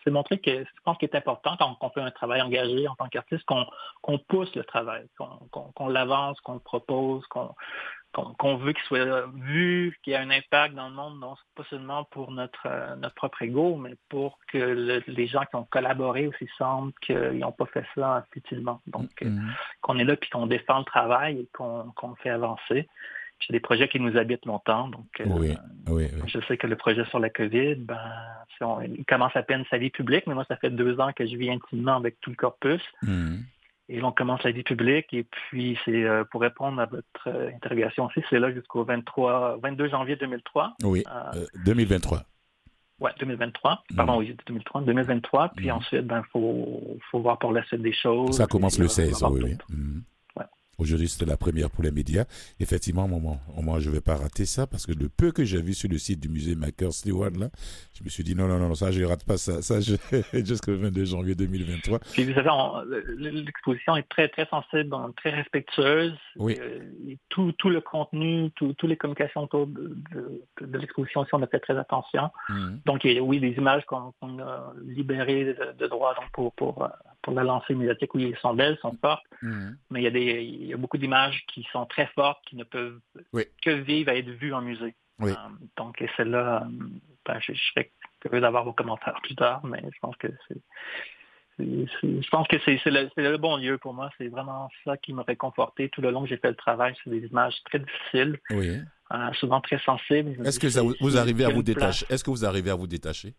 S6: c'est montrer que je pense qu'il est important quand on fait un travail engagé en tant qu'artiste, qu'on, qu'on pousse le travail, qu'on, qu'on, qu'on l'avance, qu'on le propose, qu'on, qu'on, qu'on veut qu'il soit vu, qu'il y ait un impact dans le monde, non pas seulement pour notre, euh, notre propre ego, mais pour que le, les gens qui ont collaboré aussi sentent qu'ils n'ont pas fait ça futilement. Donc, mm-hmm. euh, qu'on est là puis qu'on défend le travail et qu'on, qu'on le fait avancer. C'est des projets qui nous habitent longtemps. Donc,
S1: oui,
S6: euh,
S1: oui, oui.
S6: Je sais que le projet sur la COVID, ben, on, il commence à peine sa vie publique, mais moi, ça fait deux ans que je vis intimement avec tout le corpus. Mm. Et là, on commence la vie publique. Et puis, c'est euh, pour répondre à votre euh, interrogation aussi, c'est là jusqu'au vingt-trois, vingt-deux janvier deux mille trois.
S1: Oui, euh, euh, deux mille vingt-trois.
S6: Oui, deux mille vingt-trois. Mm. Pardon, oui, deux mille trois, deux mille vingt-trois. Puis mm. ensuite, il ben, faut, faut voir pour la suite des choses.
S1: Ça commence le seize, oui, oui.
S6: Mm.
S1: Aujourd'hui, c'était la première pour les médias. Effectivement, moi, moi je ne vais pas rater ça parce que le peu que j'ai vu sur le site du musée Maker-Stewart, là, je me suis dit non, non, non, ça, je ne rate pas ça. Ça, je... jusqu'au vingt-deux janvier deux mille vingt-trois.
S6: Puis, vous savez, on, l'exposition est très, très sensible, très respectueuse.
S1: Oui.
S6: Euh, tout, tout le contenu, toutes les communications autour de, de, de l'exposition aussi, on a fait très attention. Mm-hmm. Donc, il y a, oui, les images qu'on, qu'on a libérées de, de droit donc pour, pour, pour la lancée médiatique, oui, elles sont belles, sont fortes, mm-hmm. mais il y a des... Il y a beaucoup d'images qui sont très fortes, qui ne peuvent oui. que vivre à être vues en musée.
S1: Oui.
S6: Euh, donc, et celle-là, ben, je, je serais curieux d'avoir vos commentaires plus tard, mais je pense que c'est, c'est, c'est je pense que c'est, c'est, le, c'est le bon lieu pour moi. C'est vraiment ça qui m'a réconforté tout le long que j'ai fait le travail. C'est des images très difficiles,
S1: oui.
S6: euh, souvent très sensibles.
S1: Est-ce que ça, vous, vous arrivez à vous détacher? Est-ce que vous arrivez à vous détacher?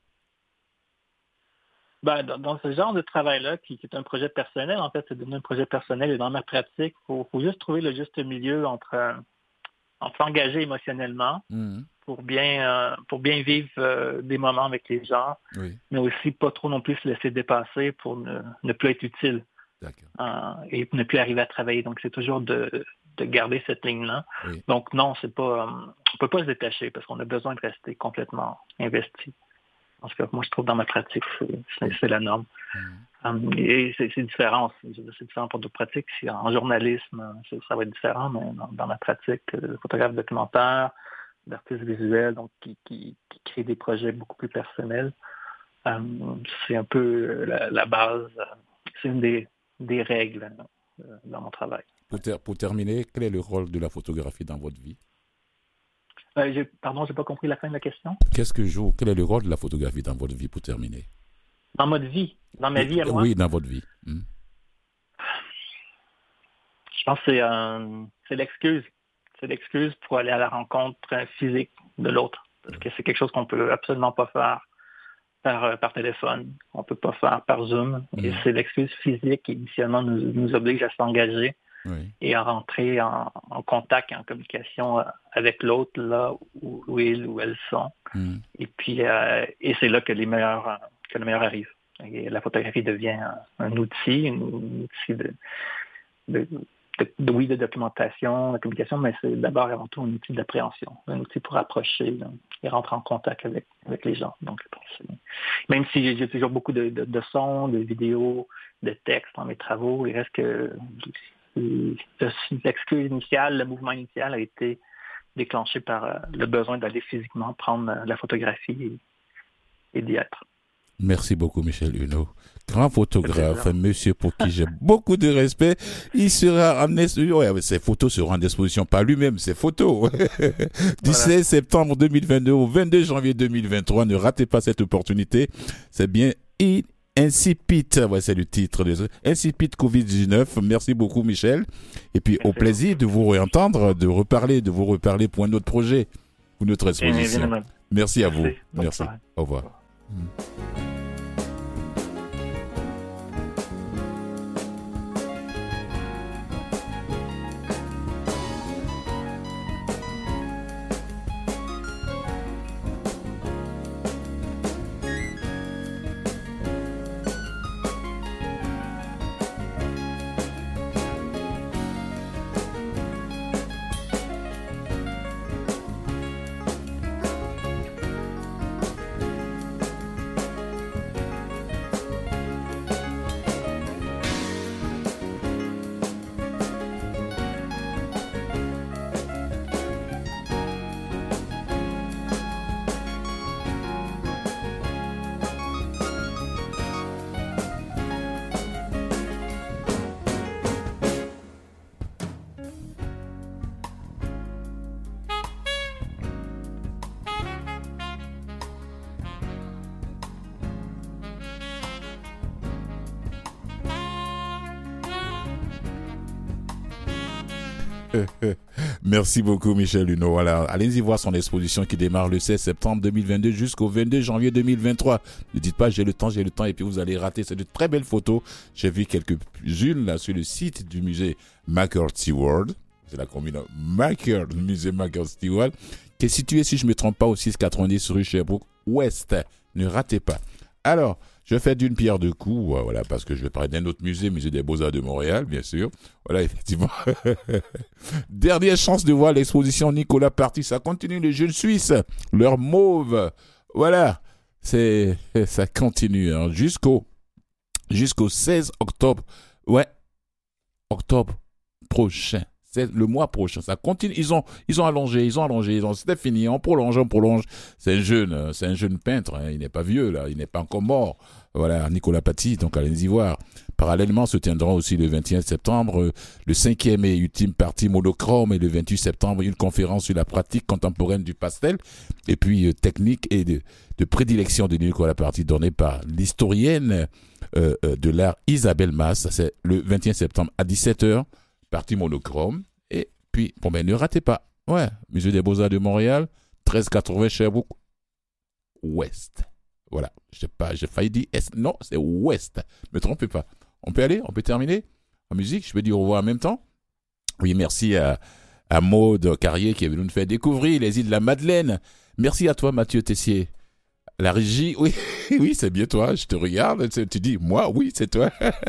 S6: Ben, dans, dans ce genre de travail-là, qui, qui est un projet personnel, en fait, c'est devenu un projet personnel et dans ma pratique, il faut, faut juste trouver le juste milieu entre, euh, entre s'engager émotionnellement mmh. pour bien euh, pour bien vivre euh, des moments avec les gens,
S1: oui.
S6: mais aussi pas trop non plus se laisser dépasser pour ne, ne plus être utile euh, et ne plus arriver à travailler. Donc, c'est toujours de, de garder cette ligne-là.
S1: Oui.
S6: Donc, non, c'est pas euh, on peut pas se détacher parce qu'on a besoin de rester complètement investi. Parce que moi, je trouve dans ma pratique, c'est, c'est, c'est la norme. Mmh. Um, et c'est, c'est différent. C'est, c'est différent pour d'autres pratiques. Si en journalisme, ça va être différent, mais dans, dans ma pratique, de photographe documentaire, d'artiste visuel, donc qui, qui, qui crée des projets beaucoup plus personnels, um, c'est un peu la, la base. C'est une des, des règles euh, dans mon travail.
S1: Pour, ter- pour terminer, quel est le rôle de la photographie dans votre vie?
S6: Euh, j'ai, pardon, je n'ai pas compris la fin de la question.
S1: Qu'est-ce que joue, quel est le rôle de la photographie dans votre vie pour terminer?
S6: Dans votre vie? Dans ma vie à moi?
S1: Oui, dans votre vie. Hmm.
S6: Je pense que c'est, euh, c'est l'excuse. C'est l'excuse pour aller à la rencontre physique de l'autre. Parce que c'est quelque chose qu'on ne peut absolument pas faire par, par téléphone. On ne peut pas faire par Zoom. Hmm. Et c'est l'excuse physique qui, initialement, nous, nous oblige à s'engager. Oui. Et à rentrer en, en contact, en communication avec l'autre, là où, où ils ou elles sont. Mm. Et puis, euh, et c'est là que les meilleurs, que le meilleur arrive. Et la photographie devient un, un outil, un outil de, de, de, de, oui, de documentation, de communication, mais c'est d'abord et avant tout un outil d'appréhension, un outil pour approcher là, et rentrer en contact avec, avec les gens. Donc, même si j'ai toujours beaucoup de, de, de sons, de vidéos, de textes dans mes travaux, il reste que l'excuse initiale, le mouvement initial a été déclenché par euh, le besoin d'aller physiquement prendre euh, la photographie et, et d'y être.
S1: Merci beaucoup, Michel Huneau. Grand photographe, monsieur pour qui j'ai beaucoup de respect. Il sera en exposition. Ouais, ses photos seront en exposition, pas lui-même, ses photos. Du voilà. seize septembre deux mille vingt-deux au vingt-deux janvier deux mille vingt-trois. Ne ratez pas cette opportunité. C'est bien Incipit, ouais, c'est le titre de ce Incipit covid dix-neuf. Merci beaucoup, Michel. Et puis, Merci au plaisir beaucoup. de vous réentendre, de reparler, de vous reparler pour un autre projet, pour notre exposition. Merci, Merci à vous. Merci. Au revoir. Au revoir. Mmh. Merci beaucoup, Michel Luneau. Voilà, allez-y voir son exposition qui démarre le seize septembre deux mille vingt-deux jusqu'au vingt-deux janvier deux mille vingt-trois. Ne dites pas j'ai le temps, j'ai le temps, et puis vous allez rater. C'est de très belles photos. J'ai vu quelques-unes là sur le site du musée McCarthy World. C'est la combinaison McCarthy, musée McCarthy World, qui est situé, si je ne me trompe pas, au six cent quatre-vingt-dix rue Sherbrooke Ouest. Ne ratez pas. Alors, je fais d'une pierre deux coups, voilà, parce que je vais parler d'un autre musée, musée des Beaux-Arts de Montréal, bien sûr. Voilà, effectivement. Dernière chance de voir l'exposition Nicolas Party. Ça continue, les jeunes Suisses, leur mauve. Voilà, c'est, ça continue, hein, jusqu'au, jusqu'au seize octobre. Ouais, octobre prochain. C'est le mois prochain, ça continue. Ils ont, ils ont allongé, ils ont allongé, ils ont, c'était fini, on prolonge, on prolonge. C'est un jeune, c'est un jeune peintre, hein, il n'est pas vieux là, il n'est pas encore mort. Voilà, Nicolas Paty, donc allez-y voir. Parallèlement, se tiendra aussi le vingt et un septembre le cinquième et ultime parti monochrome, et le vingt-huit septembre une conférence sur la pratique contemporaine du pastel, et puis euh, technique et de, de prédilection de Nicolas Paty donnée par l'historienne euh, euh, de l'art Isabelle Masse. C'est le vingt et un septembre à dix-sept heures. Partie monochrome, et puis, bon ben, ne ratez pas, ouais, Musée des Beaux-Arts de Montréal, treize quatre-vingts Sherbrooke Ouest. Voilà, j'ai pas, j'ai failli dire Est, non, c'est Ouest, ne me trompez pas. On peut aller, on peut terminer en musique, je peux dire au revoir en même temps. Oui, merci à, à Maude Carrier qui est venu nous faire découvrir les îles de la Madeleine. Merci à toi, Mathieu Tessier. La régie, oui, oui, c'est bien toi, je te regarde, tu dis, moi, oui, c'est toi.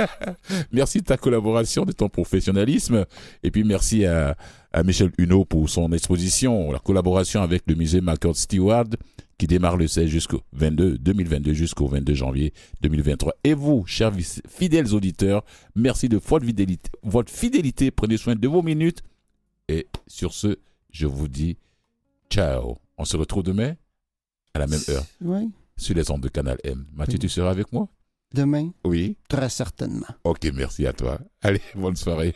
S1: Merci de ta collaboration, de ton professionnalisme, et puis merci à, à Michel Huneau pour son exposition, la collaboration avec le musée McCord Stewart, qui démarre le seize jusqu'au vingt-deux, deux mille vingt-deux jusqu'au vingt-deux janvier deux mille vingt-trois. Et vous, chers fidèles auditeurs, merci de votre fidélité, votre fidélité, prenez soin de vos minutes, et sur ce, je vous dis, ciao. On se retrouve demain à la même heure,
S2: oui,
S1: sur les ondes de Canal M. Mathieu, oui. Tu seras avec moi?
S2: Demain?
S1: Oui.
S2: Très certainement.
S1: Ok, merci à toi. Allez, bonne soirée.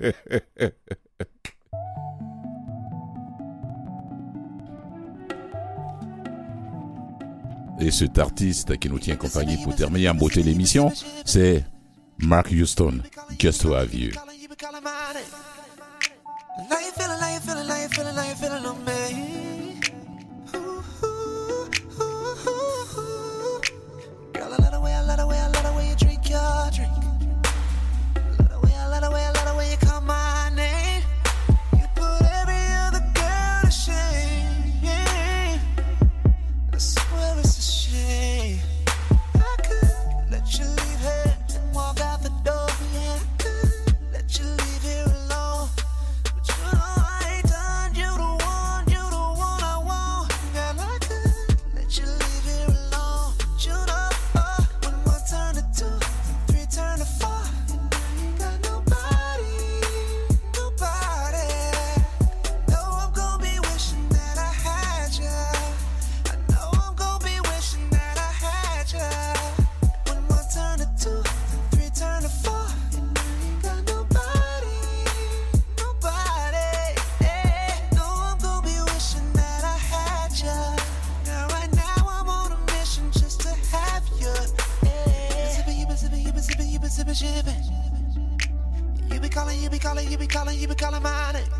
S1: Et cet artiste qui nous tient compagnie pour terminer en beauté l'émission, c'est Mark Houston, Just to Have You.
S7: You be calling, you be calling, you be calling, you be calling my name.